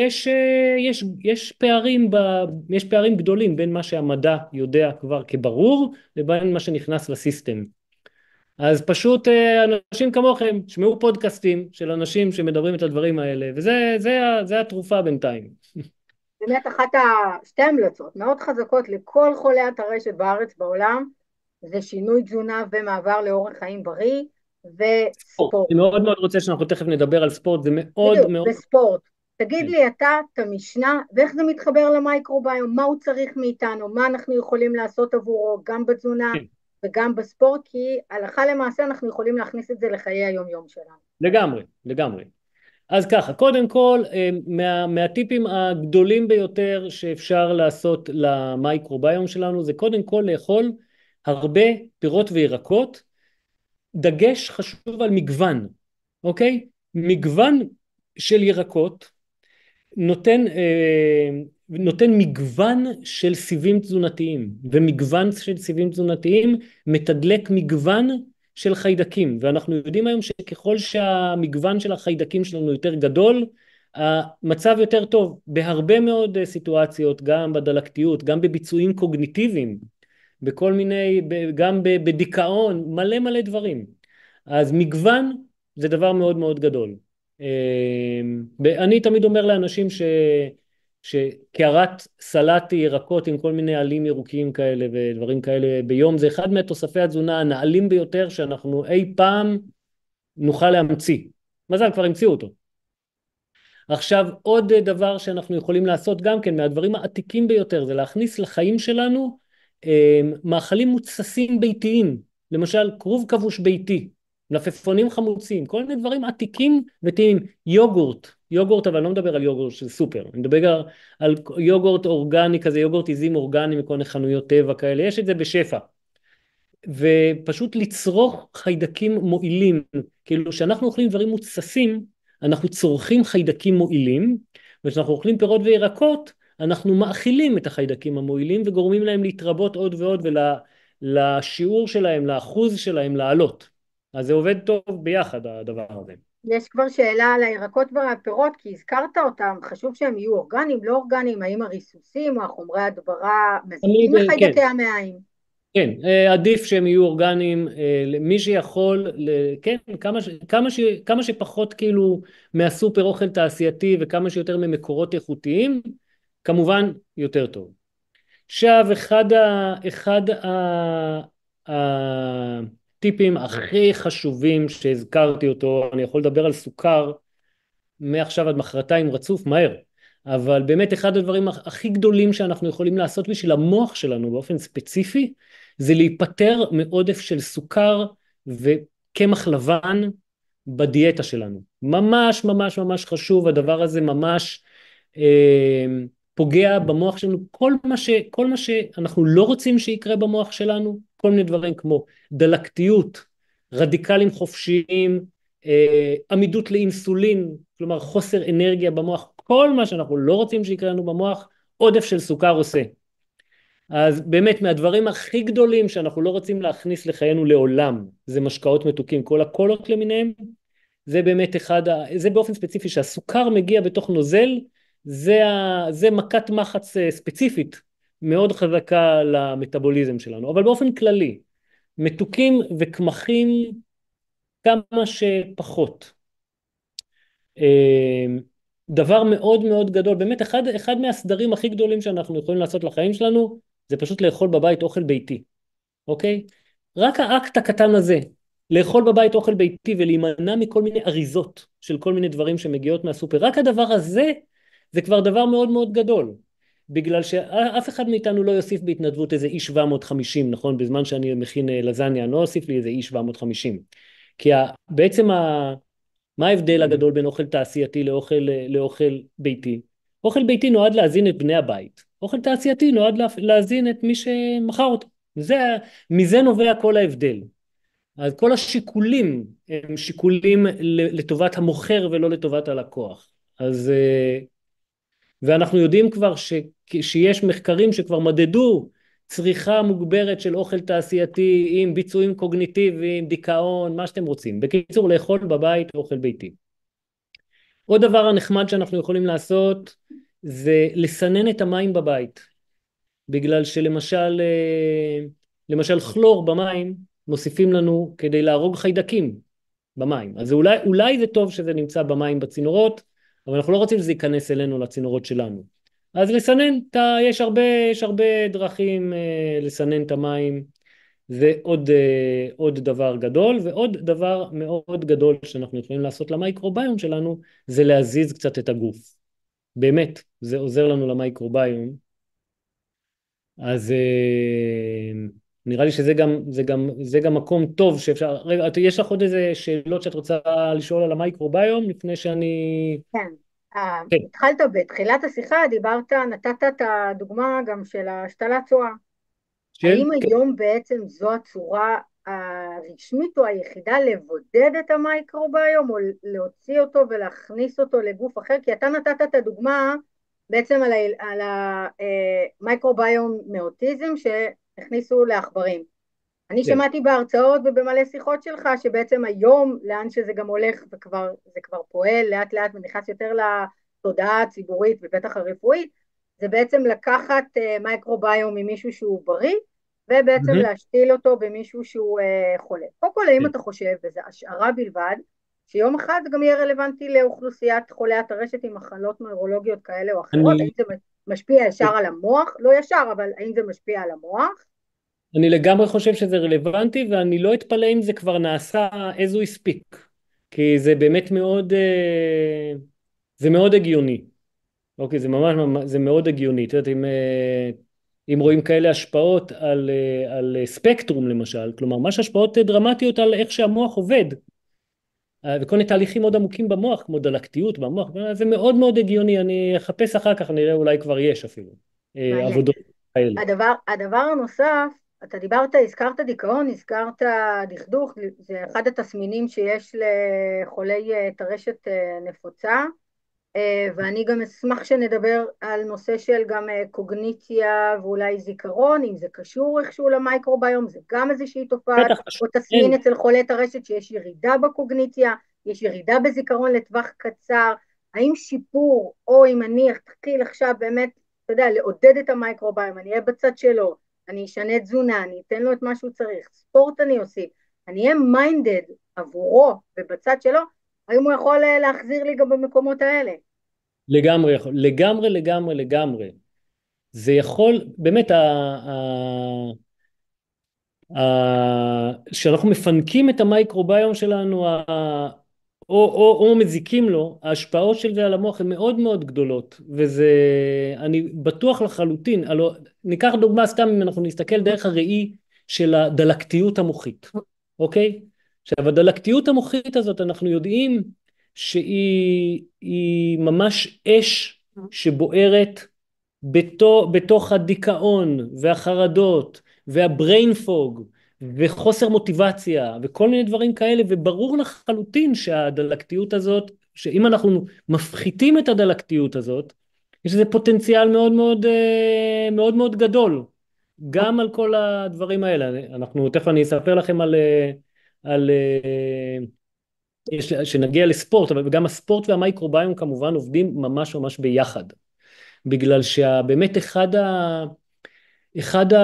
יש פערים גדולים בין מה שהמדע יודע כבר כברור, לבין מה שנכנס לסיסטם. אז פשוט אנשים כמוכם, שמעו פודקאסטים של אנשים שמדברים את הדברים האלה, וזה התרופה בינתיים. באמת שתי המלצות מאוד חזקות לכל חולי הטרשת בארץ בעולם, זה שינוי תזונה ומעבר לאורח חיים בריא, וספורט. אני מאוד מאוד רוצה שאנחנו תכף נדבר על ספורט, זה מאוד בדיוק, מאוד... בספורט. תגיד לי אתה את המשנה, ואיך זה מתחבר למייקרוביום, מה הוא צריך מאיתנו, מה אנחנו יכולים לעשות עבורו, גם בתזונה וגם בספורט, כי הלכה למעשה אנחנו יכולים להכניס את זה לחיי היום יום שלנו. לגמרי, לגמרי. אז ככה, קודם כל, מהטיפים הגדולים ביותר שאפשר לעשות למייקרוביום שלנו, זה קודם כל לאכול הרבה פירות וירקות, דגש חשוב על מגוון, אוקיי? מגוון של ירקות נותן מגוון של סיבים תזונתיים, ומגוון של סיבים תזונתיים מתדלק מגוון של חיידקים, ואנחנו יודעים היום שככל שהמגוון של החיידקים שלנו יותר גדול, המצב יותר טוב בהרבה מאוד סיטואציות, גם בדלקתיות, גם בביצועים קוגניטיביים, גם בדיכאון, מלא מלא דברים. אז מגוון זה דבר מאוד מאוד גדול. אני תמיד אומר לאנשים שקערת סלט ירקות עם כל מיני עלים ירוקים כאלה ודברים כאלה ביום, זה אחד מהתוספי התזונה הנעלים ביותר שאנחנו אי פעם נוכל להמציא. מזל, כבר המציאו אותו. עכשיו, עוד דבר שאנחנו יכולים לעשות גם כן, מהדברים העתיקים ביותר, זה להכניס לחיים שלנו מאכלים מוצסים ביתיים, למשל כרוב כבוש ביתי, מלפפונים חמוצים, כל מיני דברים עתיקים וטעימים. יוגורט, אבל אני לא מדבר על יוגורט של סופר, אני מדבר על יוגורט אורגני כזה, יוגורט עיזים אורגני מכל מיני חנויות טבע כאלה, יש את זה בשפע. ופשוט לצרוך חיידקים מועילים, כאילו שאנחנו אוכלים דברים מוצסים, אנחנו צורכים חיידקים מועילים, וכשאנחנו אוכלים פירות וירקות, אנחנו מאכילים את החיידקים המועילים וגורמים להם להתרבות עוד ועוד ולשיעור שלהם, לאחוז שלהם לעלות. אז זה עובד טוב ביחד הדבר הזה. יש כבר שאלה על הירקות והפירות, כי הזכרת אותם, חשוב שהם יהיו אורגניים, לא אורגניים, האם הריסוסים או החומרי הדברה מזיקים לחיידקי המעיים? כן, עדיף שהם יהיו אורגניים, מי שיכול, כן, כמה שפחות כאילו מהסופר אוכל תעשייתי וכמה שיותר ממקורות איכותיים, כמובן יותר טוב. עכשיו, אחד הטיפים הטיפים הכי חשובים שהזכרתי אותו, אני יכול לדבר על סוכר מעכשיו עד מחרתיים רצוף מהר, אבל באמת אחד הדברים הכי גדולים שאנחנו יכולים לעשות בשביל המוח שלנו באופן ספציפי, זה להיפטר מעודף של סוכר וקמח לבן בדיאטה שלנו. ממש ממש ממש חשוב, הדבר הזה ממש אה, פוגע במוח שלנו, כל מה שאנחנו לא רוצים שיקרה במוח שלנו, כל מיני דברים כמו דלקתיות, רדיקלים חופשיים, עמידות לאינסולין, כלומר חוסר אנרגיה במוח, כל מה שאנחנו לא רוצים שיקרה לנו במוח, עודף של סוכר עושה. אז באמת מהדברים הכי גדולים שאנחנו לא רוצים להכניס לחיינו לעולם, זה משקאות מתוקים, כל הקולות למיניהם, זה באמת זה באופן ספציפי שהסוכר מגיע בתוך נוזל, זה מכת מחץ ספציפית, מאוד חזקה למטאבוליזם שלנו, אבל באופן כללי, מתוקים וקמחים כמה שפחות. דבר מאוד מאוד גדול, באמת אחד מהסדרים הכי גדולים שאנחנו יכולים לעשות לחיים שלנו, זה פשוט לאכול בבית אוכל ביתי, אוקיי? רק האקט הקטן הזה, לאכול בבית אוכל ביתי ולהימנע מכל מיני אריזות של כל מיני דברים שמגיעות מהסופר, רק הדבר הזה, זה כבר דבר מאוד מאוד גדול. בגלל שאף אחד מאיתנו לא יוסיף בהתנדבות איזה אי 750, נכון? בזמן שאני מכין לזניה, אני לא אוסיף לי איזה אי 750. כי בעצם מה ההבדל הגדול בין אוכל תעשייתי לאוכל ביתי? אוכל ביתי נועד להזין את בני הבית. אוכל תעשייתי נועד להזין את מי שמכר אותו. מזה נובע כל ההבדל. אז כל השיקולים הם שיקולים לטובת המוכר ולא לטובת הלקוח. אז ואנחנו יודעים כבר שיש מחקרים שכבר מדדו צריכה מוגברת של אוכל תעשייתי עם ביצועים קוגניטיביים, דיכאון, מה שאתם רוצים. בקיצור, לאכול בבית אוכל ביתי. עוד דבר הנחמד שאנחנו יכולים לעשות זה לסנן את המים בבית. בגלל למשל כלור במים מוסיפים לנו כדי להרוג חיידקים במים. אז אולי זה טוב שזה נמצא במים בצינורות, אבל אנחנו לא רוצים שזה ייכנס אלינו לצינורות שלנו. אז לסנן, יש הרבה דרכים לסנן את המים, זה עוד דבר גדול, ועוד דבר מאוד גדול שאנחנו יכולים לעשות למייקרוביום שלנו, זה להזיז קצת את הגוף. באמת, זה עוזר לנו למייקרוביום. אז נראה לי זה גם מקום טוב שאפשר, רגע, יש לך עוד איזה שאלות שאת רוצה לשאול על המייקרוביום לפני שאני... כן. כן, התחלת בתחילת השיחה, נתת את הדוגמה גם של השתלת צואה. האם כן, היום בעצם זו הצורה הרשמית או היחידה לבודד את המייקרוביום, או להוציא אותו ולהכניס אותו לגוף אחר? כי אתה נתת את הדוגמה בעצם על המייקרוביום מאוטיזם שהכניסו לעכברים. אני כן. שמעתי בהרצאות ובמלא שיחות שלך שבעצם היום, לאן שזה גם הולך זה כבר פועל לאט לאט ונכנס יותר לתודעה הציבורית ובטח הרפואית, זה בעצם לקחת מייקרוביום ממישהו שהוא בריא, ובעצם מהמם. להשתיל אותו במישהו שהוא חולה. קודם כל, האם כן. אתה חושב, וזו השערה בלבד, שיום אחד גם יהיה רלוונטי לאוכלוסיית חולי הטרשת עם מחלות נוירולוגיות כאלה או אחרות? האם אני, זה משפיע ישר על המוח? לא ישר, אבל האם זה משפיע על המוח? אני לגמרי חושב שזה רלוונטי, ואני לא אתפלא אם זה כבר נעשה as we speak, כי זה באמת זה מאוד הגיוני. אוקיי, זה מאוד הגיוני. את יודעת, אם רואים כאלה השפעות על ספקטרום למשל, כלומר, ממש השפעות דרמטיות על איך שהמוח עובד, וכל מיני תהליכים מאוד עמוקים במוח, כמו דלקתיות במוח, זה מאוד מאוד הגיוני. אני אחפש אחר כך, נראה אולי כבר יש אפילו מעניין. עבודות כאלה. הדבר הנוסף, אתה הזכרת דיכאון, הזכרת דכדוך, זה אחד התסמינים שיש לחולי טרשת נפוצה, ואני גם אשמח שנדבר על נושא של גם קוגניציה ואולי זיכרון, אם זה קשור איכשהו למייקרוביום, זה גם איזושהי תופעה, בטח, או תסמין אצל חולי טרשת שיש ירידה בקוגניציה, יש ירידה בזיכרון לטווח קצר, האם שיפור, או אם אני אתחיל עכשיו באמת, אתה יודע, לעודד את המייקרוביום, אני אהיה בצד שלו, אני אשנה תזונה, אני אתן לו את מה שהוא צריך, ספורט אני אוסיף, אני אהיה מיינדד עבורו ובצד שלו, האם הוא יכול להחזיר לי גם במקומות האלה? לגמרי יכול, לגמרי, לגמרי, לגמרי. זה יכול, באמת, כשאנחנו מפנקים את המייקרוביום שלנו, או מזיקים לו, ההשפעות של זה על המוח הן מאוד מאוד גדולות, וזה, אני בטוח לחלוטין, ניקח דוגמה סתם אם אנחנו נסתכל דרך הראי של הדלקתיות המוחית, אוקיי? עכשיו, הדלקתיות המוחית הזאת, אנחנו יודעים שהיא ממש אש שבוערת בתוך הדיכאון והחרדות והבריין פוג וחוסר מוטיבציה וכל מיני דברים כאלה, וברור לחלוטין שהדלקתיות הזאת, שאם אנחנו מפחיתים את הדלקתיות הזאת, יש לזה פוטנציאל מאוד מאוד מאוד מאוד גדול, גם על כל הדברים האלה. תכף אני אספר לכם על שנגיע לספורט, אבל גם הספורט והמייקרוביום כמובן עובדים ממש ממש ביחד. בגלל שבאמת אחד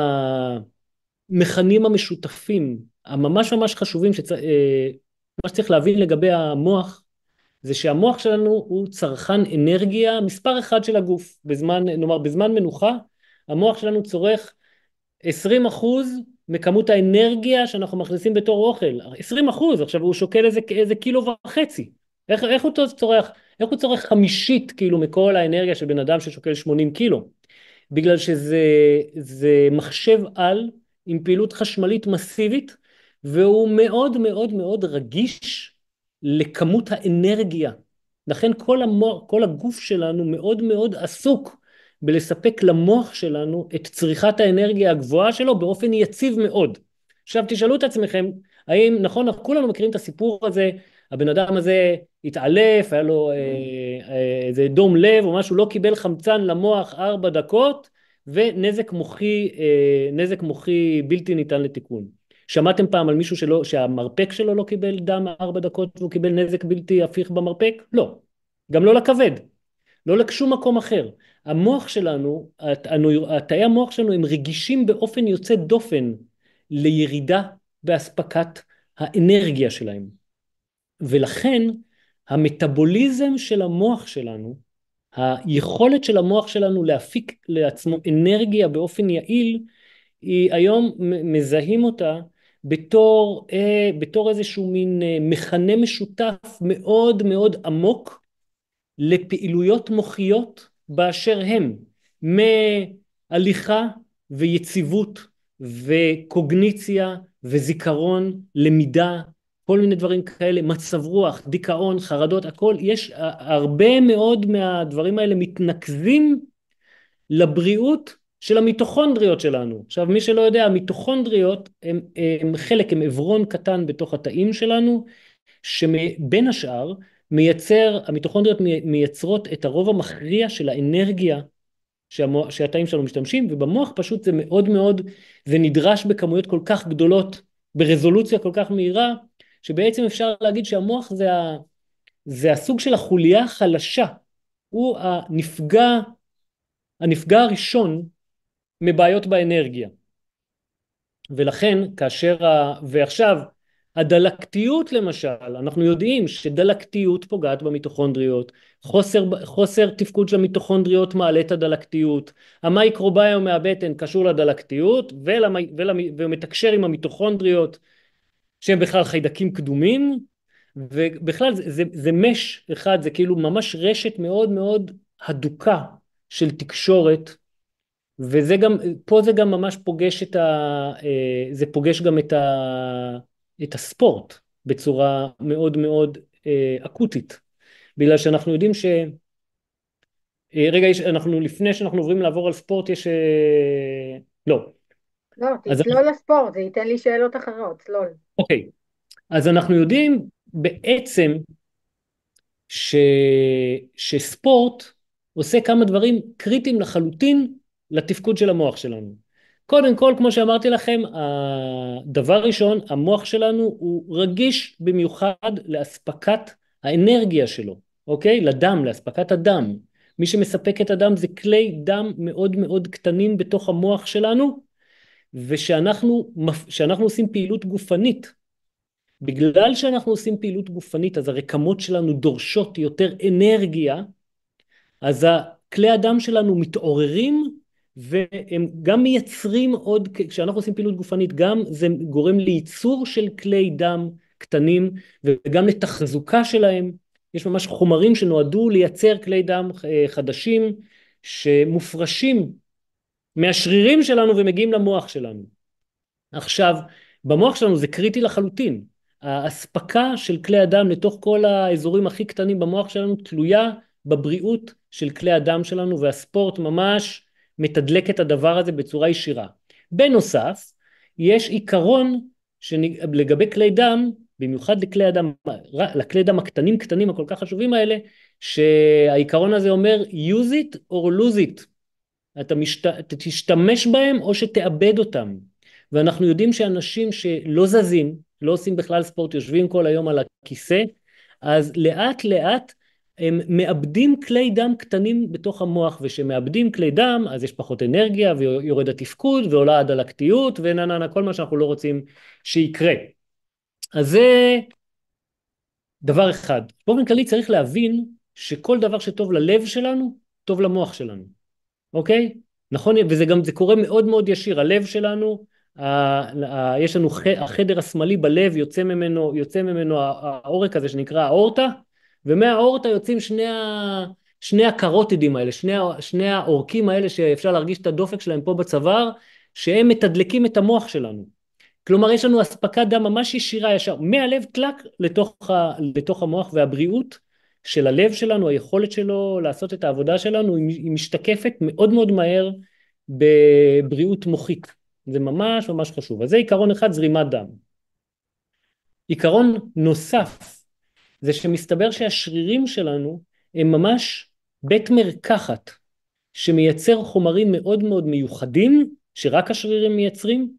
המכנים המשותפים, הממש ממש חשובים, מה שצריך להבין לגבי המוח, זה שהמוח שלנו הוא צרכן אנרגיה מספר אחד של הגוף. נאמר, בזמן מנוחה, המוח שלנו צורך 20% מכמות האנרגיה שאנחנו מכניסים בתור אוכל. 20%, עכשיו הוא שוקל איזה קילו וחצי. איך הוא צורך חמישית כאילו מכל האנרגיה של בן אדם ששוקל 80 קילו? בגלל שזה מחשב על עם פעילות חשמלית מסיבית, והוא מאוד מאוד מאוד רגיש לכמות האנרגיה. לכן כל הגוף שלנו מאוד מאוד עסוק בלספק למוח שלנו את צריכת האנרגיה הגבוהה שלו באופן יציב מאוד. עכשיו תשאלו את עצמכם, האם נכון, כולנו מכירים את הסיפור הזה, הבן אדם הזה התעלף, היה לו איזה דום לב או משהו, לא קיבל חמצן למוח 4 דקות, ונזק מוחי בלתי ניתן לתיקון. שמעתם פעם על מישהו שהמרפק שלו לא קיבל דם 4 דקות והוא קיבל נזק בלתי הפיך במרפק? לא. גם לא לכבד. לא לשום מקום אחר. המוח שלנו, תאי המוח שלנו הם רגישים באופן יוצא דופן לירידה בהספקת האנרגיה שלהם. ולכן המטאבוליזם של המוח שלנו, היכולת של המוח שלנו להפיק לעצמו אנרגיה באופן יעיל, היא היום מזהים אותה בתור איזשהו מין מכנה משותף מאוד מאוד עמוק לפעילויות מוחיות באשר הם, מהליכה ויציבות וקוגניציה וזיכרון, למידה, כל מיני דברים כאלה, מצב רוח, דיכאון, חרדות, הכל, יש הרבה מאוד מהדברים האלה מתנקזים לבריאות של המיטוכונדריות שלנו. עכשיו מי שלא יודע, המיטוכונדריות הם חלק, הם עברון קטן בתוך התאים שלנו, שבין השאר המיטוכונדריות מייצרות את הרוב המכריע של האנרגיה שהתאים שלנו משתמשים, ובמוח פשוט זה מאוד מאוד, זה נדרש בכמויות כל כך גדולות, ברזולוציה כל כך מהירה, שבעצם אפשר להגיד שהמוח זה הסוג של החוליה החלשה, הוא הנפגע הראשון מבעיות באנרגיה. ולכן ועכשיו הדלקתיות למשל, אנחנו יודעים שדלקתיות פוגעת במיטוכונדריות, חוסר תפקוד של המיטוכונדריות מעלה את הדלקתיות, המייקרוביום מהבטן קשור לדלקתיות ומתקשר עם המיטוכונדריות שהם בכלל חיידקים קדומים, ובכלל זה מש אחד, זה כאילו ממש רשת מאוד מאוד הדוקה של תקשורת, וזה גם, פה זה גם ממש פוגש זה פוגש גם את הספורט בצורה מאוד מאוד אקוטית, בגלל שאנחנו יודעים רגע, לפני שאנחנו עוברים לעבור על ספורט, לא. לא, תצלול לספורט, זה ייתן לי שאלות אחרות, צלול. אוקיי, אז אנחנו יודעים בעצם שספורט עושה כמה דברים קריטיים לחלוטין לתפקוד של המוח שלנו. קודם כל, כמו שאמרתי לכם, הדבר ראשון, המוח שלנו הוא רגיש במיוחד לאספקת האנרגיה שלו, אוקיי? לדם, לאספקת הדם. מי שמספק את הדם זה כלי דם מאוד מאוד קטנים בתוך המוח שלנו, ושאנחנו עושים פעילות גופנית, בגלל שאנחנו עושים פעילות גופנית, אז הרקמות שלנו דורשות יותר אנרגיה, אז כלי הדם שלנו מתעוררים והם גם מייצרים עוד, כשאנחנו עושים פעילות גופנית, גם זה גורם לייצור של כלי דם קטנים, וגם לתחזוקה שלהם. יש ממש חומרים שנועדו לייצר כלי דם חדשים, שמופרשים מהשרירים שלנו ומגיעים למוח שלנו. עכשיו, במוח שלנו זה קריטי לחלוטין. האספקה של כלי הדם לתוך כל האזורים הכי קטנים במוח שלנו תלויה בבריאות של כלי הדם שלנו, והספורט ממש מתדלק את הדבר הזה בצורה ישירה. בנוסף, יש עיקרון לגבי כלי דם, במיוחד לכלי דם הקטנים הכל כך חשובים האלה, שהעיקרון הזה אומר use it or lose it. אתה תשתמש בהם או שתאבד אותם. ואנחנו יודעים שאנשים שלא זזים, לא עושים בכלל ספורט, יושבים כל היום על הכיסא, אז לאט לאט הם מאבדים כלי דם קטנים בתוך המוח, ושמאבדים כלי דם, אז יש פחות אנרגיה, ויורד התפקוד, ועולה הדלקתיות, ונננה, כל מה שאנחנו לא רוצים שיקרה. אז זה דבר אחד. באופן כללי צריך להבין שכל דבר שטוב ללב שלנו, טוב למוח שלנו. אוקיי? נכון? וזה גם, זה קורה מאוד מאוד ישיר. הלב שלנו, יש לנו החדר השמאלי בלב, יוצא ממנו העורק הזה שנקרא האורטה, ומהאורטה יוצאים שני הקרוטידים האלה, שני העורקים האלה שאפשר להרגיש את הדופק שלהם פה בצוואר, שהם מתדלקים את המוח שלנו. כלומר, יש לנו אספקת דם ממש ישירה ישר, מהלב טלק לתוך המוח, והבריאות של הלב שלנו, היכולת שלו לעשות את העבודה שלנו, היא משתקפת מאוד מאוד מהר בבריאות מוחית. זה ממש ממש חשוב. אז זה עיקרון אחד, זרימת דם. עיקרון נוסף, זה שמסתבר שהשרירים שלנו הם ממש בית מרקחת, שמייצר חומרים מאוד מאוד מיוחדים, שרק השרירים מייצרים,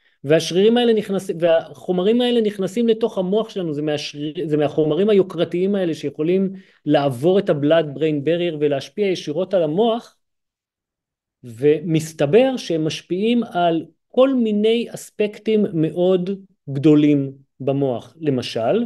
והחומרים האלה נכנסים לתוך המוח שלנו, זה מהחומרים היוקרתיים האלה שיכולים לעבור את ה-blood brain barrier ולהשפיע ישירות על המוח, ומסתבר שהם משפיעים על כל מיני אספקטים מאוד גדולים במוח. למשל,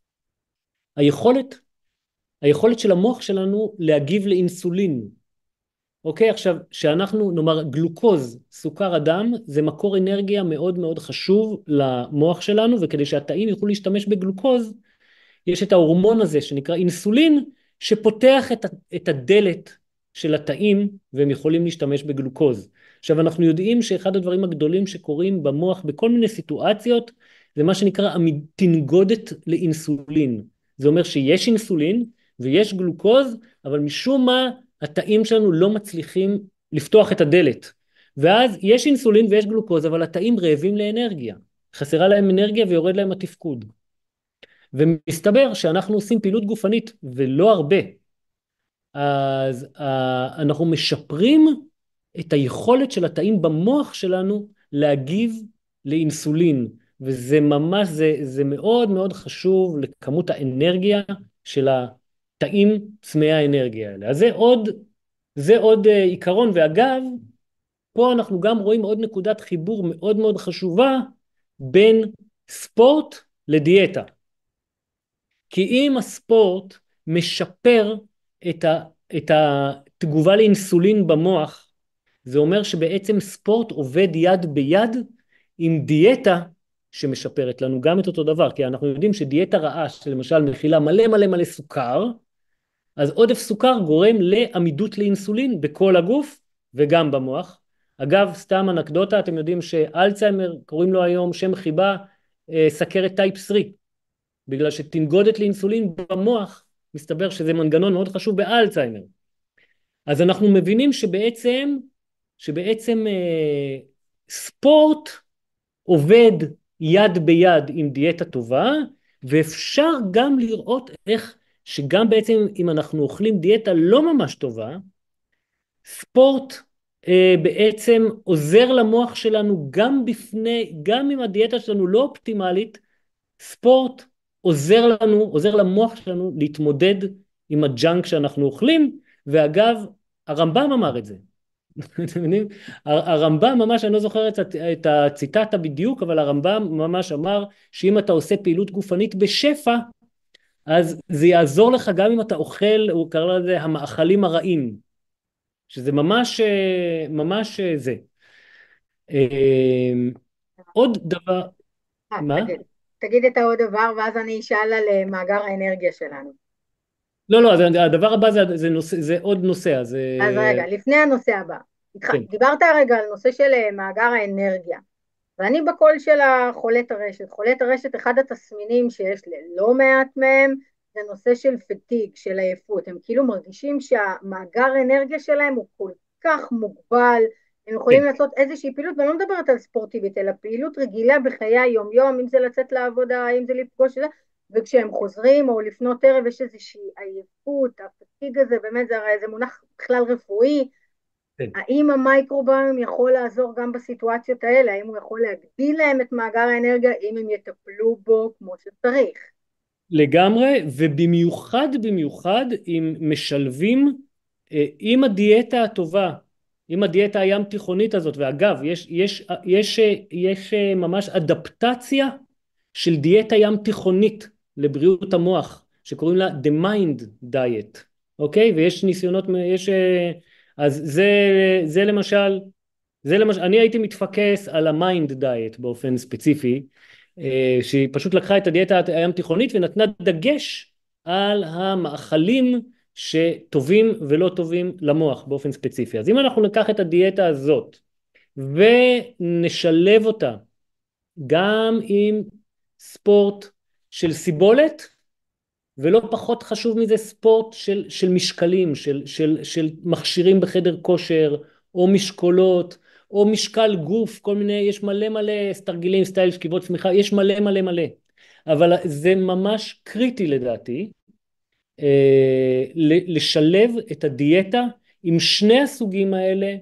היכולת של המוח שלנו להגיב לאינסולין. אוקיי, עכשיו, שאנחנו נאמר גלוקוז, סוכר הדם, זה מקור אנרגיה מאוד מאוד חשוב למוח שלנו, וכדי שהתאים יוכלו להשתמש בגלוקוז, יש את ההורמון הזה שנקרא אינסולין, שפותח את הדלת של התאים, והם יכולים להשתמש בגלוקוז. עכשיו, אנחנו יודעים שאחד הדברים הגדולים שקורים במוח בכל מיני סיטואציות, זה מה שנקרא תנגודת לאינסולין. זה אומר שיש אינסולין ויש גלוקוז, אבל משום מה התאים שלנו לא מצליחים לפתוח את הדלת. ואז יש אינסולין ויש גלוקוז, אבל התאים רעבים לאנרגיה. חסרה להם אנרגיה ויורד להם התפקוד. ומסתבר שאנחנו עושים פעילות גופנית ולא הרבה. אז אנחנו משפרים את היכולת של התאים במוח שלנו להגיב לאינסולין. וזה ממש, זה מאוד מאוד חשוב לכמות האנרגיה של התאים צמאי האנרגיה האלה. אז זה עוד עיקרון, ואגב, פה אנחנו גם רואים עוד נקודת חיבור מאוד מאוד חשובה בין ספורט לדיאטה. כי אם הספורט משפר את התגובה לאינסולין במוח, זה אומר שבעצם ספורט עובד יד ביד עם דיאטה שמשפרת לנו גם את אותו דבר, כי אנחנו יודעים שדיאטה רעה, שלמשל מכילה מלא מלא מלא סוכר, אז עודף סוכר גורם לעמידות לאינסולין בכל הגוף וגם במוח. אגב, סתם אנקדוטה, אתם יודעים שאלצהיימר קוראים לו היום שם חיבה סכרת טייפ 3, בגלל שתנגודת לאינסולין במוח, מסתבר שזה מנגנון מאוד חשוב באלצהיימר. אז אנחנו מבינים שבעצם ספורט עובד יד ביד עם דיאטה טובה, ואפשר גם לראות איך שגם בעצם אם אנחנו אוכלים דיאטה לא ממש טובה, ספורט בעצם עוזר למוח שלנו גם אם הדיאטה שלנו לא אופטימלית, ספורט עוזר למוח שלנו להתמודד עם הג'אנק שאנחנו אוכלים. ואגב, הרמב"ם אמר את זה. הרמב"ם ממש, אני לא זוכר את הציטטה בדיוק, אבל הרמב"ם ממש אמר שאם אתה עושה פעילות גופנית בשפע, אז זה יעזור לך גם אם אתה אוכל, הוא קרא לזה המאכלים הרעים. שזה ממש, ממש זה. אה, עוד דבר, מה? תגיד את העוד דבר, ואז אני אשאל על מאגר האנרגיה שלנו. לא, לא, אז הדבר הבא זה נושא, זה עוד נושא, אז אז רגע, לפני הנושא הבא, כן, דיברת הרגע על נושא של מאגר האנרגיה, ואני בקול של החולת הרשת. חולת הרשת, אחד התסמינים שיש ללא מעט מהם, זה נושא של פטיג, של עייפות. הם כאילו מרגישים שהמאגר האנרגיה שלהם הוא כל כך מוגבל, הם כן. יכולים לעשות איזושהי פעילות, ואני לא מדברת על ספורטיבית, אלא פעילות רגילה בחיי היום-יום, אם זה לצאת לעבודה, אם זה לפגוש את זה, וכשהם חוזרים או לפנות ערב יש איזושהי עייפות, הפטיג הזה, באמת זה מונח בכלל רפואי. כן. האם המייקרוביום יכול לעזור גם בסיטואציות האלה? האם הוא יכול להגדיל להם את מאגר האנרגיה אם הם יטפלו בו כמו שצריך? לגמרי, ובמיוחד במיוחד אם משלבים עם הדיאטה הטובה, עם הדיאטה הים תיכונית הזאת. ואגב, יש ממש אדפטציה של דיאטה ים תיכונית לבריאות המוח, שקוראים לה The Mind Diet, אוקיי? ויש ניסיונות, אז זה למשל, אני הייתי מתפקס על המיינד דיאט באופן ספציפי, שהיא פשוט לקחה את הדיאטה הים תיכונית ונתנה דגש על המאכלים שטובים ולא טובים למוח באופן ספציפי. אז אם אנחנו ניקח את הדיאטה הזאת ונשלב אותה גם עם ספורט של סיבולת, ולא פחות חשוב מזה ספורט של משקלים, של מכשירים בחדר כושר, או משקולות, או משקל גוף, כל מיני, יש מלא מלא תרגילים, סטייל שכיבות צמיחה, יש מלא מלא מלא. אבל זה ממש קריטי לדעתי, לשלב את הדיאטה עם שני הסוגים האלה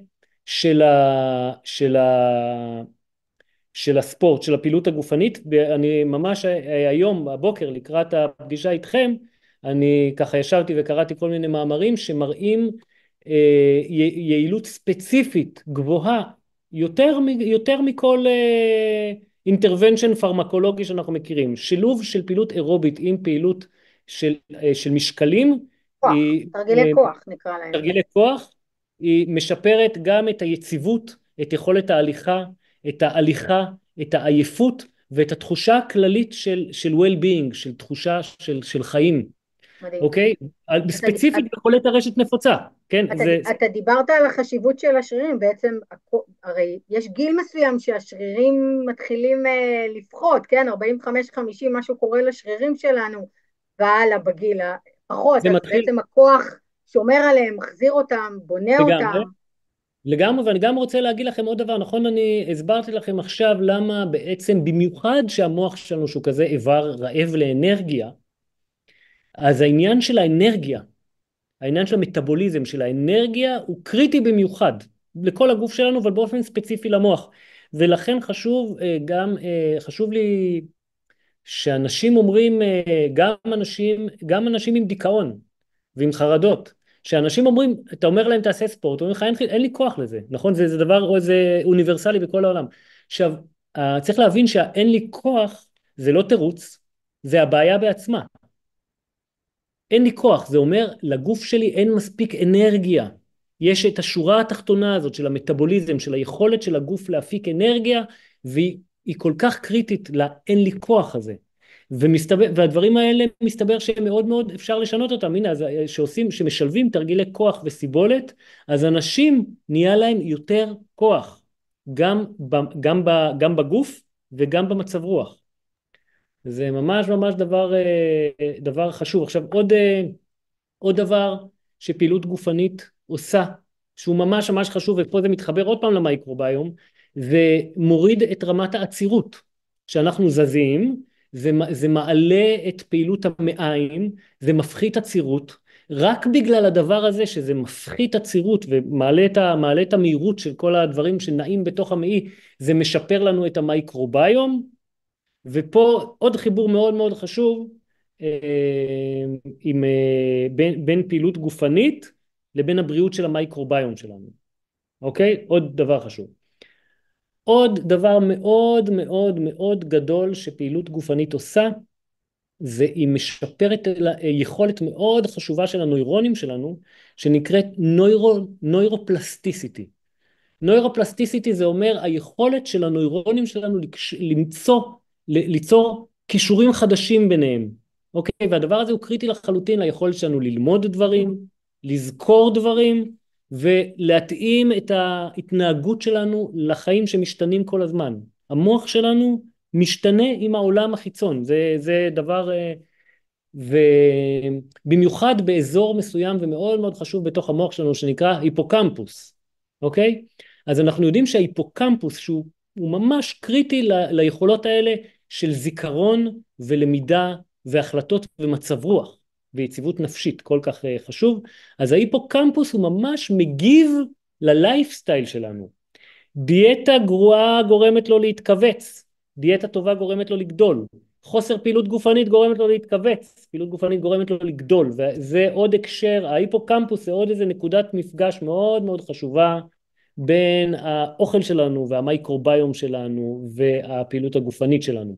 של הספורט, של הפעילות הגופנית. ואני ממש היום, הבוקר, לקראת הפגישה איתכם, אני ככה ישבתי וקראתי כל מיני מאמרים שמראים יעילות ספציפית גבוהה, יותר מכל אינטרוונשן פרמקולוגי שאנחנו מכירים. שילוב של פעילות אירובית עם פעילות של משקלים, כוח, תרגילי כוח נקרא להם. תרגילי כוח, היא משפרת גם את היציבות, את יכולת ההליכה, את ההליכה, את העייפות, ואת התחושה הכללית של well-being, של תחושה של חיים. מדהים. אוקיי? ספציפית בחולי טרשת נפוצה, כן? אתה דיברת על החשיבות של השרירים, בעצם הרי יש גיל מסוים שהשרירים מתחילים לפחות, כן? 45-50 משהו קורה לשרירים שלנו, והלאה בגיל הפחות, אז מתחיל בעצם הכוח שומר עליהם, מחזיר אותם, בונה אותם. לגמרי, ואני גם רוצה להגיד לכם עוד דבר. נכון, אני הסברתי לכם עכשיו למה בעצם במיוחד שהמוח שלנו שהוא כזה איבר רעב לאנרגיה, אז העניין של האנרגיה, העניין של המטאבוליזם של האנרגיה הוא קריטי במיוחד לכל הגוף שלנו, אבל באופן ספציפי למוח. ולכן חשוב לי שאנשים אומרים, גם אנשים עם דיכאון ועם חרדות, שאנשים אומרים, אתה אומר להם תעשה ספורט, אומרים לך אין לי כוח לזה, נכון? זה דבר, זה אוניברסלי בכל העולם. עכשיו, צריך להבין שהאין לי כוח זה לא תירוץ, זה הבעיה בעצמה. אין לי כוח, זה אומר לגוף שלי אין מספיק אנרגיה. יש את השורה התחתונה הזאת של המטאבוליזם, של היכולת של הגוף להפיק אנרגיה, והיא כל כך קריטית לאין לי כוח הזה. והדברים האלה מסתבר שהם מאוד מאוד אפשר לשנות אותם. הנה, שמשלבים תרגילי כוח וסיבולת, אז אנשים נהיה להם יותר כוח, גם בגוף וגם במצב רוח. זה ממש ממש דבר חשוב. עכשיו עוד דבר שפעילות גופנית עושה, שהוא ממש ממש חשוב, ופה זה מתחבר עוד פעם למייקרוביום, זה מוריד את רמת העצירות. כשאנחנו זזים, זה מעלה את פעילות המעיים, זה מפחית עצירות, רק בגלל הדבר הזה שזה מפחית עצירות ומעלה את המהירות של כל הדברים שנעים בתוך המעי, זה משפר לנו את המייקרוביום. ופה עוד חיבור מאוד מאוד חשוב, בין פעילות גופנית לבין הבריאות של המייקרוביום שלנו. אוקיי? עוד דבר חשוב. עוד דבר מאוד מאוד מאוד גדול שפעילות גופנית עושה, זה היא משפרת יכולת מאוד חשובה של הנוירונים שלנו, שנקראת נוירופלסטיסיטי. נוירופלסטיסיטי זה אומר היכולת של הנוירונים שלנו ליצור קישורים חדשים ביניהם. אוקיי? והדבר הזה הוא קריטי לחלוטין ליכולת שלנו ללמוד דברים, לזכור דברים, ולהתאים את ההתנהגות שלנו לחיים שמשתנים כל הזמן. המוח שלנו משתנה עם העולם החיצון. זה דבר, ובמיוחד באזור מסוים ומאוד מאוד חשוב בתוך המוח שלנו שנקרא היפוקמפוס. אוקיי? אז אנחנו יודעים שההיפוקמפוס שהוא ממש קריטי ליכולות האלה של זיכרון ולמידה והחלטות ומצב רוח ויציבות נפשית כל כך חשוב. אז ההיפוקמפוס הוא ממש מגיב ללייפסטייל שלנו. דיאטה גרועה גורמת לו להתכווץ, דיאטה טובה גורמת לו לגדול, חוסר פעילות גופנית גורמת לו להתכווץ, פעילות גופנית גורמת לו לגדול, וזה עוד הקשר, ההיפוקמפוס זה עוד איזה נקודת מפגש מאוד מאוד חשובה בין האוכל שלנו והמייקרוביום שלנו והפעילות הגופנית שלנו.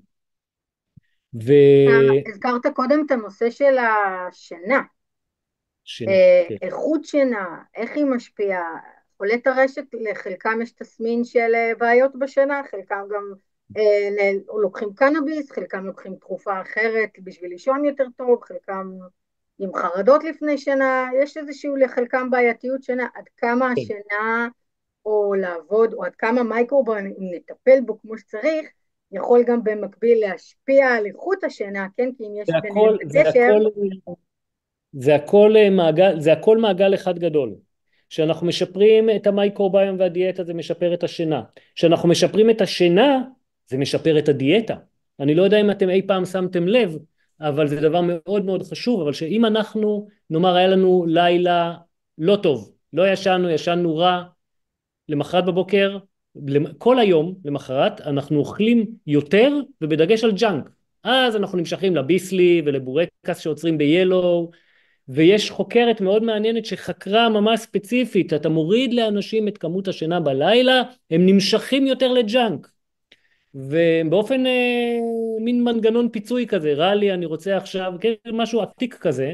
הזכרת קודם את הנושא של השינה, שינה, כן. איכות שינה, איך היא משפיעה, חולי טרשת לחלקם יש תסמין של בעיות בשינה, חלקם גם לוקחים קנאביס, חלקם לוקחים תרופה אחרת בשביל לישון יותר טוב, חלקם עם חרדות לפני שינה, יש איזשהו לחלקם בעייתיות שינה, עד כמה השינה או לעבוד, או עד כמה מייקרוביום, אם נטפל בו כמו שצריך, יכול גם במקביל להשפיע על איכות השינה, כן? כי אם יש ביניהם קשר... זה הכל מעגל אחד גדול. כשאנחנו משפרים את המייקרוביום והדיאטה זה משפר את השינה. כשאנחנו משפרים את השינה זה משפר את הדיאטה. אני לא יודע אם אתם אי פעם שמתם לב, אבל זה דבר מאוד מאוד חשוב, אבל שאם אנחנו, נאמר, היה לנו לילה לא טוב, לא ישנו רע, למחרת בבוקר, כל היום למחרת אנחנו אוכלים יותר ובדגש על ג'אנק. אז אנחנו נמשכים לביסלי ולבורקס שעוצרים ביילו, ויש חוקרת מאוד מעניינת שחקרה ממש ספציפית, אתה מוריד לאנשים את כמות השינה בלילה, הם נמשכים יותר לג'אנק. ובאופן מין מנגנון פיצוי כזה, רע לי, אני רוצה עכשיו, כן, משהו עתיק כזה,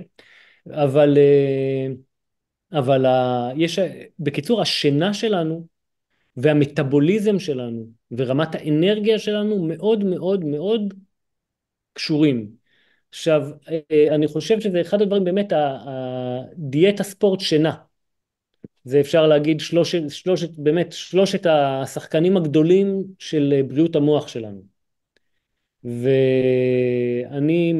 אבל יש, בקיצור, השינה שלנו והמטאבוליזם שלנו ורמת האנרגיה שלנו מאוד מאוד מאוד קשורים. עכשיו, אני חושב שזה אחד הדברים באמת, הדיאטה ספורט שינה. זה אפשר להגיד שלושת השחקנים הגדולים של בריאות המוח שלנו. ואני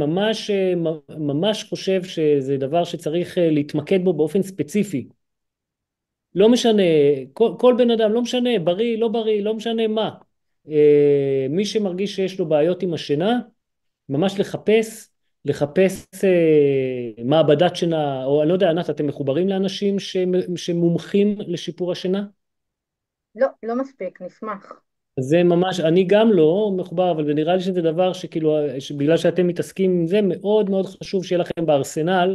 ממש חושב שזה דבר שצריך להתמקד בו באופן ספציפי. לא משנה, כל בן אדם, לא משנה, בריא, לא בריא, לא משנה מה. מי שמרגיש שיש לו בעיות עם השינה, ממש לחפש מעבדת שינה, או אני לא יודע, ענת, אתם מחוברים לאנשים שמומחים לשיפור השינה? לא, לא מספיק, נשמח. זה ממש, אני גם לא מחובר, אבל נראה לי שזה דבר שכאילו, בגלל שאתם מתעסקים עם זה, מאוד מאוד חשוב שיהיה לכם בארסנל,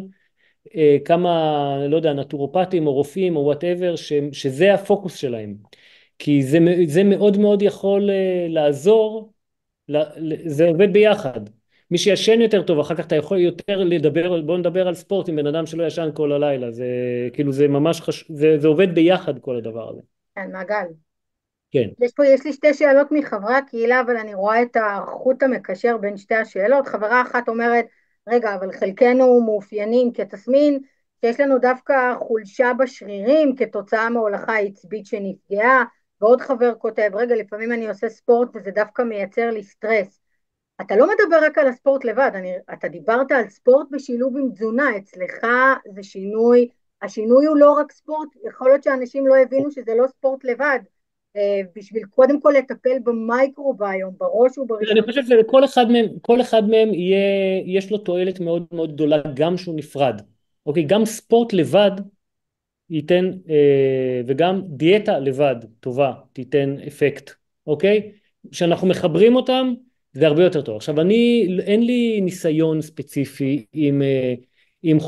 כמה, לא יודע, נטורופטים או רופאים או whatever, שזה הפוקוס שלהם. כי זה מאוד מאוד יכול לעזור, זה עובד ביחד. מי שישן יותר טוב, אחר כך אתה יכול יותר לדבר, בוא נדבר על ספורט עם בן אדם שלא ישן כל הלילה, זה כאילו זה ממש חשוב, זה עובד ביחד כל הדבר הזה. כן, מעגל. כן. יש לי שתי שאלות מחברי הקהילה, אבל אני רואה את החוט המקשר בין שתי השאלות. חברה אחת אומרת, רגע, אבל חלקנו מאופיינים כתסמין, שיש לנו דווקא חולשה בשרירים כתוצאה מהולכה העצבית שנפגעה, ועוד חבר כותב, רגע, לפעמים אני עושה ספורט וזה דווקא מייצר לי סטרס. אתה לא מדבר רק על הספורט לבד, אתה דיברת על ספורט בשילוב עם תזונה, אצלך זה שינוי, השינוי הוא לא רק ספורט, יכול להיות שאנשים לא הבינו שזה לא ספורט לבד, בשביל קודם כל לטפל במייקרוביום, בראש ובראשון. אני חושב כל אחד מהם יש לו תועלת מאוד מאוד גדולה, גם שהוא נפרד. אוקיי, גם ספורט לבד ייתן, וגם דיאטה לבד טובה תיתן אפקט. אוקיי? כשאנחנו מחברים אותם, זה הרבה יותר טוב. עכשיו, אין לי ניסיון ספציפי עם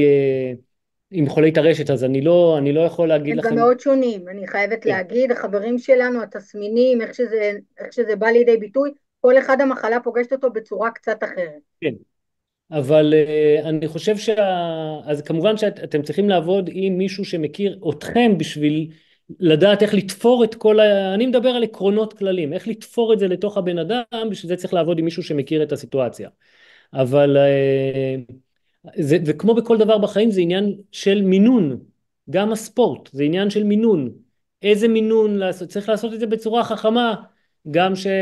חולי טרשת, אז אני לא יכול להגיד לכם... הם גם מאוד שונים, אני חייבת להגיד, החברים שלנו, התסמינים, איך שזה בא לידי ביטוי, כל אחד המחלה פוגשת אותו בצורה קצת אחרת. כן, אבל אני חושב אז כמובן שאתם צריכים לעבוד עם מישהו שמכיר אתכם בשביל לדעת איך לתפור את אני מדבר על עקרונות כללים, איך לתפור את זה לתוך הבן אדם, בשביל זה צריך לעבוד עם מישהו שמכיר את הסיטואציה. אבל וכמו בכל דבר בחיים זה עניין של מינון, גם הספורט זה עניין של מינון, איזה מינון לעשות, צריך לעשות את זה בצורה חכמה, גם ש...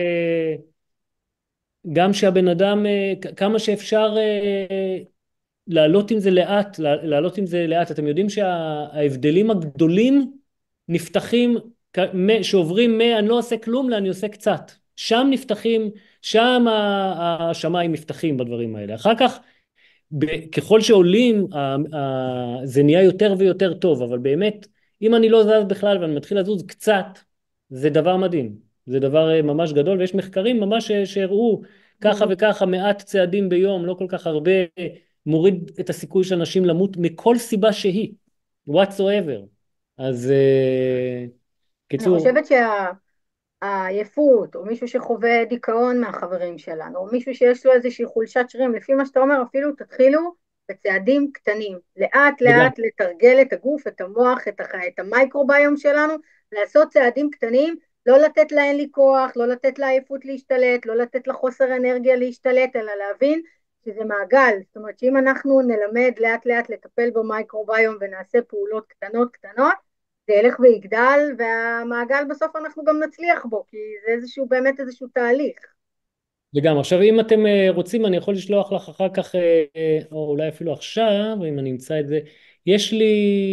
גם שהבן אדם כמה שאפשר לעלות עם זה לאט, לעלות עם זה לאט. אתם יודעים שההבדלים הגדולים נפתחים, שעוברים אני לא עושה כלום לאני עושה קצת. שם נפתחים, שם השמיים נפתחים בדברים האלה. אחר כך, ככל שעולים, זה נהיה יותר ויותר טוב, אבל באמת, אם אני לא זז בכלל ואני מתחיל לזוז קצת, זה דבר מדהים. זה דבר ממש גדול, ויש מחקרים ממש שהראו ככה וככה, מעט צעדים ביום, לא כל כך הרבה, מוריד את הסיכוי של אנשים למות מכל סיבה שהיא, whatsoever. אז אני קיצור, חושבת שהעייפות, או מישהו שחווה דיכאון מהחברים שלנו, או מישהו שיש לו איזושהי חולשת שרירים, לפי מה שאתה אומר, אפילו תתחילו בצעדים קטנים, לאט וגם, לאט לתרגל את הגוף, את המוח, את המייקרוביום שלנו, לעשות צעדים קטנים, לא לתת לה אין לי כוח, לא לתת לעייפות להשתלט, לא לתת לחוסר אנרגיה להשתלט, אלא להבין שזה מעגל. זאת אומרת שאם אנחנו נלמד לאט לאט לטפל במייקרוביום ונעשה פעולות קטנות קטנות, זה ילך ויגדל, והמעגל בסוף אנחנו גם נצליח בו, כי זה איזשהו, באמת איזשהו תהליך. וגם, עכשיו אם אתם רוצים, אני יכול לשלוח לך אחר כך, או אולי אפילו עכשיו, אם אני אמצא את זה, יש לי,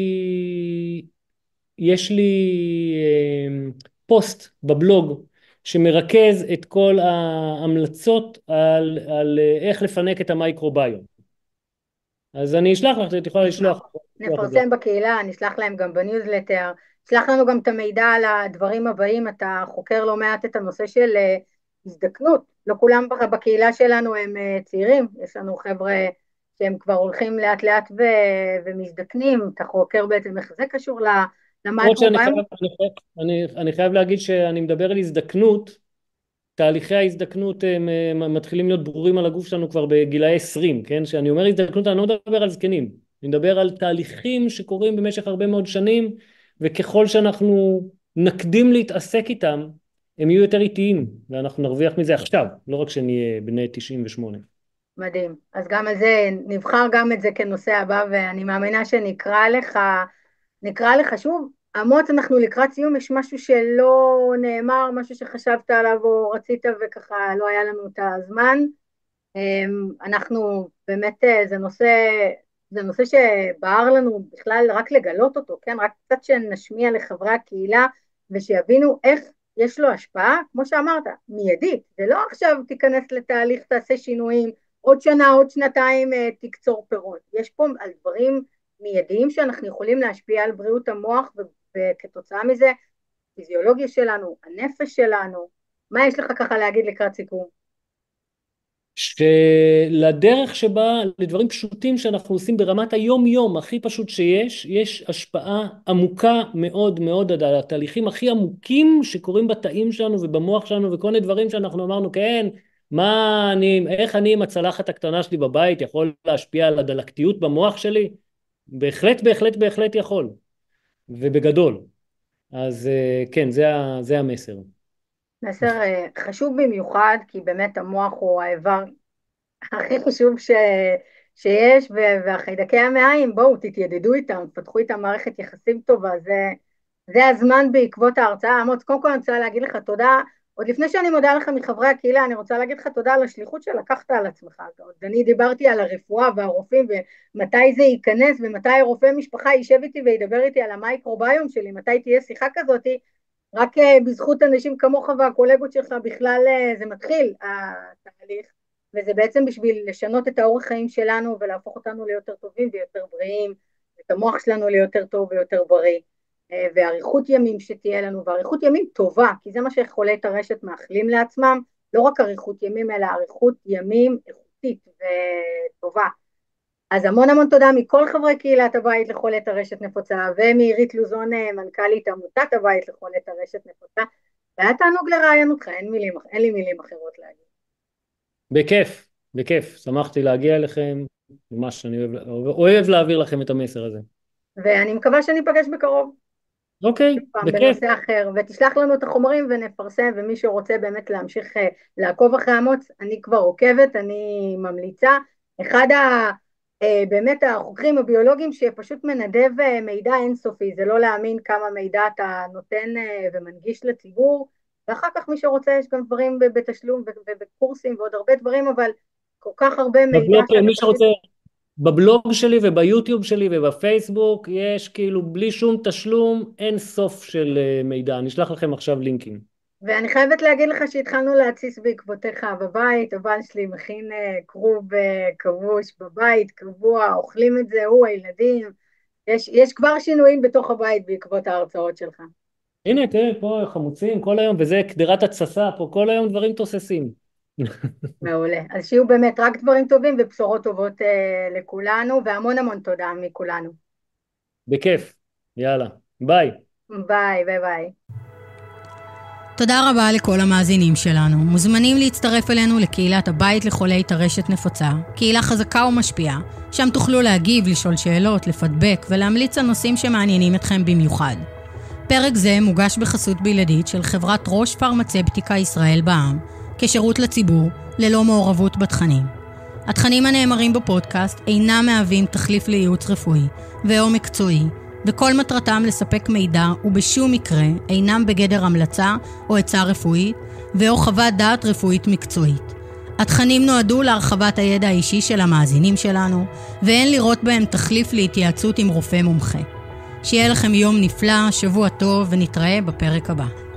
יש לי פוסט בבלוג שמרכז את כל ההמלצות על איך לפנק את המייקרוביום. אז אני אשלח לך, את יכולה נשמח. לשלוח את זה. נפרסם בקהילה, נשלח להם גם בניוזלטר, שלח לנו גם את המידע על הדברים הבאים. אתה חוקר לא מעט את הנושא של הזדקנות, לא כולם בקהילה שלנו הם צעירים, יש לנו חבר'ה שהם כבר הולכים לאט לאט ומזדקנים. אתה חוקר בעצם איך זה קשור למרות שאני למייקרוביום. חייב, אני חייב להגיד שאני מדבר על הזדקנות, תהליכי ההזדקנות מתחילים להיות ברורים על הגוף שלנו כבר בגילאי 20, כן? כשאני אומר הזדקנות אני לא מדבר על זקנים, אני מדבר על תהליכים שקורים במשך הרבה מאוד שנים, וככל שאנחנו נקדים להתעסק איתם, הם יהיו יותר איטיים, ואנחנו נרוויח מזה עכשיו, לא רק שנהיה בני 98. מדהים. אז גם על זה, נבחר גם את זה כנושא הבא, ואני מאמינה שנקרא לך, נקרא לך שוב. אמוץ, אנחנו לקראת סיום, יש משהו שלא נאמר, משהו שחשבת עליו או רצית וככה לא היה לנו את הזמן. אנחנו באמת, זה נושא שבער לנו בכלל רק לגלות אותו, כן? רק קצת שנשמיע לחברי הקהילה ושיבינו איך יש לו השפעה, כמו שאמרת, מיידית. זה לא עכשיו תיכנס לתהליך, תעשה שינויים, עוד שנה, עוד שנתיים תקצור פירות. יש פה על דברים מיידיים שאנחנו יכולים להשפיע על בריאות המוח, וכתוצאה מזה, פיזיולוגיה שלנו, הנפש שלנו. מה יש לך ככה להגיד לקראת סיכום? שלדרך שבה, לדברים פשוטים שאנחנו עושים ברמת היום יום הכי פשוט שיש, יש השפעה עמוקה מאוד מאוד על התהליכים הכי עמוקים שקורים בתאים שלנו ובמוח שלנו, וכל מיני דברים שאנחנו אמרנו, כן, איך אני עם הצלחת הקטנה שלי בבית יכול להשפיע על הדלקתיות במוח שלי? בהחלט בהחלט בהחלט יכול, ובגדול. אז כן, זה המסר. מסר חשוב במיוחד, כי באמת המוח הוא האיבר הכי חשוב שיש, והחיידקי המעיים, בואו תתיידדו איתם, פתחו איתם מערכת יחסים טובה. זה הזמן בעקבות ההרצאה. אמוץ, קודם כל אני רוצה להגיד לך תודה, עוד לפני שאני מודה לך מחברי הקהילה, אני רוצה להגיד לך תודה על השליחות שלקחת על עצמך. אני דיברתי על הרפואה והרופאים, ומתי זה ייכנס, ומתי רופא משפחה יישב איתי וידבר איתי על המייקרוביום שלי, מתי תהיה שיחה כזאת. רק בזכות אנשים כמוך והקולגות שלך בכלל זה מתחיל התהליך, וזה בעצם בשביל לשנות את האורח חיים שלנו ולהפוך אותנו ליותר טובים ויותר בריאים, את המוח שלנו ליותר טוב ויותר בריא, ואריכות ימים שתהיה לנו, ואריכות ימים טובה, כי זה מה שחולי טרשת מאחלים לעצמם, לא רק אריכות ימים אלא אריכות ימים איכותית וטובה. אז המון המון תודה מכל חברי קהילת הבית לחולי טרשת נפוצה, ומעירית לוזון מנכ"לית עמותת הבית לחולי טרשת נפוצה. והיה תענוג לראיין אותך, אין לי מילים אחרות להגיד. בכיף. בכיף, שמחתי להגיע אליכם, ממש אני אוהב להעביר לכם את המסר הזה. ואני מקווה שניפגש בקרוב. אוקיי, פעם בכיף. בנושא אחר, ותשלח לנו את החומרים ונפרסם, ומי שרוצה באמת להמשיך לעקוב אחרי אמוץ, אני כבר עוקבת, אני ממליצה. אחד באמת החוקרים הביולוגיים שפשוט מנדב מידע אינסופי, זה לא להאמין כמה מידע אתה נותן ומנגיש לציבור, ואחר כך מי שרוצה יש גם דברים בתשלום ובקורסים ועוד הרבה דברים, אבל כל כך הרבה מידע מי שרוצה, בבלוג שלי וביוטיוב שלי ובפייסבוק יש כאילו בלי שום תשלום אין סוף של מידע, אני אשלח לכם עכשיו לינקים. ואני חייבת להגיד לך שהתחלנו להתסיס בעקבותיך בבית, הבן שלי מכין כרוב כבוש בבית, קבוע, אוכלים את זה, הילדים, יש כבר שינויים בתוך הבית בעקבות ההרצאות שלך. הנה תראה פה חמוצים כל היום, וזה קדרת התססה פה, כל היום דברים תוססים. מעולה, אז שיהיו באמת רק דברים טובים ובשורות טובות לכולנו, והמון המון תודה מכולנו. בכיף, יאללה, ביי. ביי, ביי ביי. תודה רבה לכל המאזינים שלנו. מוזמנים להצטרף אלינו לקהילת הבית לחולי טרשת נפוצה, קהילה חזקה ומשפיעה, שם תוכלו להגיב, לשאול שאלות, לפדבק ולהמליץ על נושאים שמעניינים אתכם במיוחד. פרק זה מוגש בחסות בלעדית של חברת ראש פרמצפטיקה ישראל בע"מ, כשירות לציבור, ללא מעורבות בתכנים. התכנים הנאמרים בפודקאסט אינם מהווים תחליף לייעוץ רפואי ואו מקצועי, וכל מטרתם לספק מידע ובשום מקרה אינם בגדר המלצה או עצה רפואית ואו חוות דעת רפואית מקצועית. התכנים נועדו להרחבת הידע האישי של המאזינים שלנו, ואין לראות בהם תחליף להתייעצות עם רופא מומחה. שיהיה לכם יום נפלא, שבוע טוב, ונתראה בפרק הבא.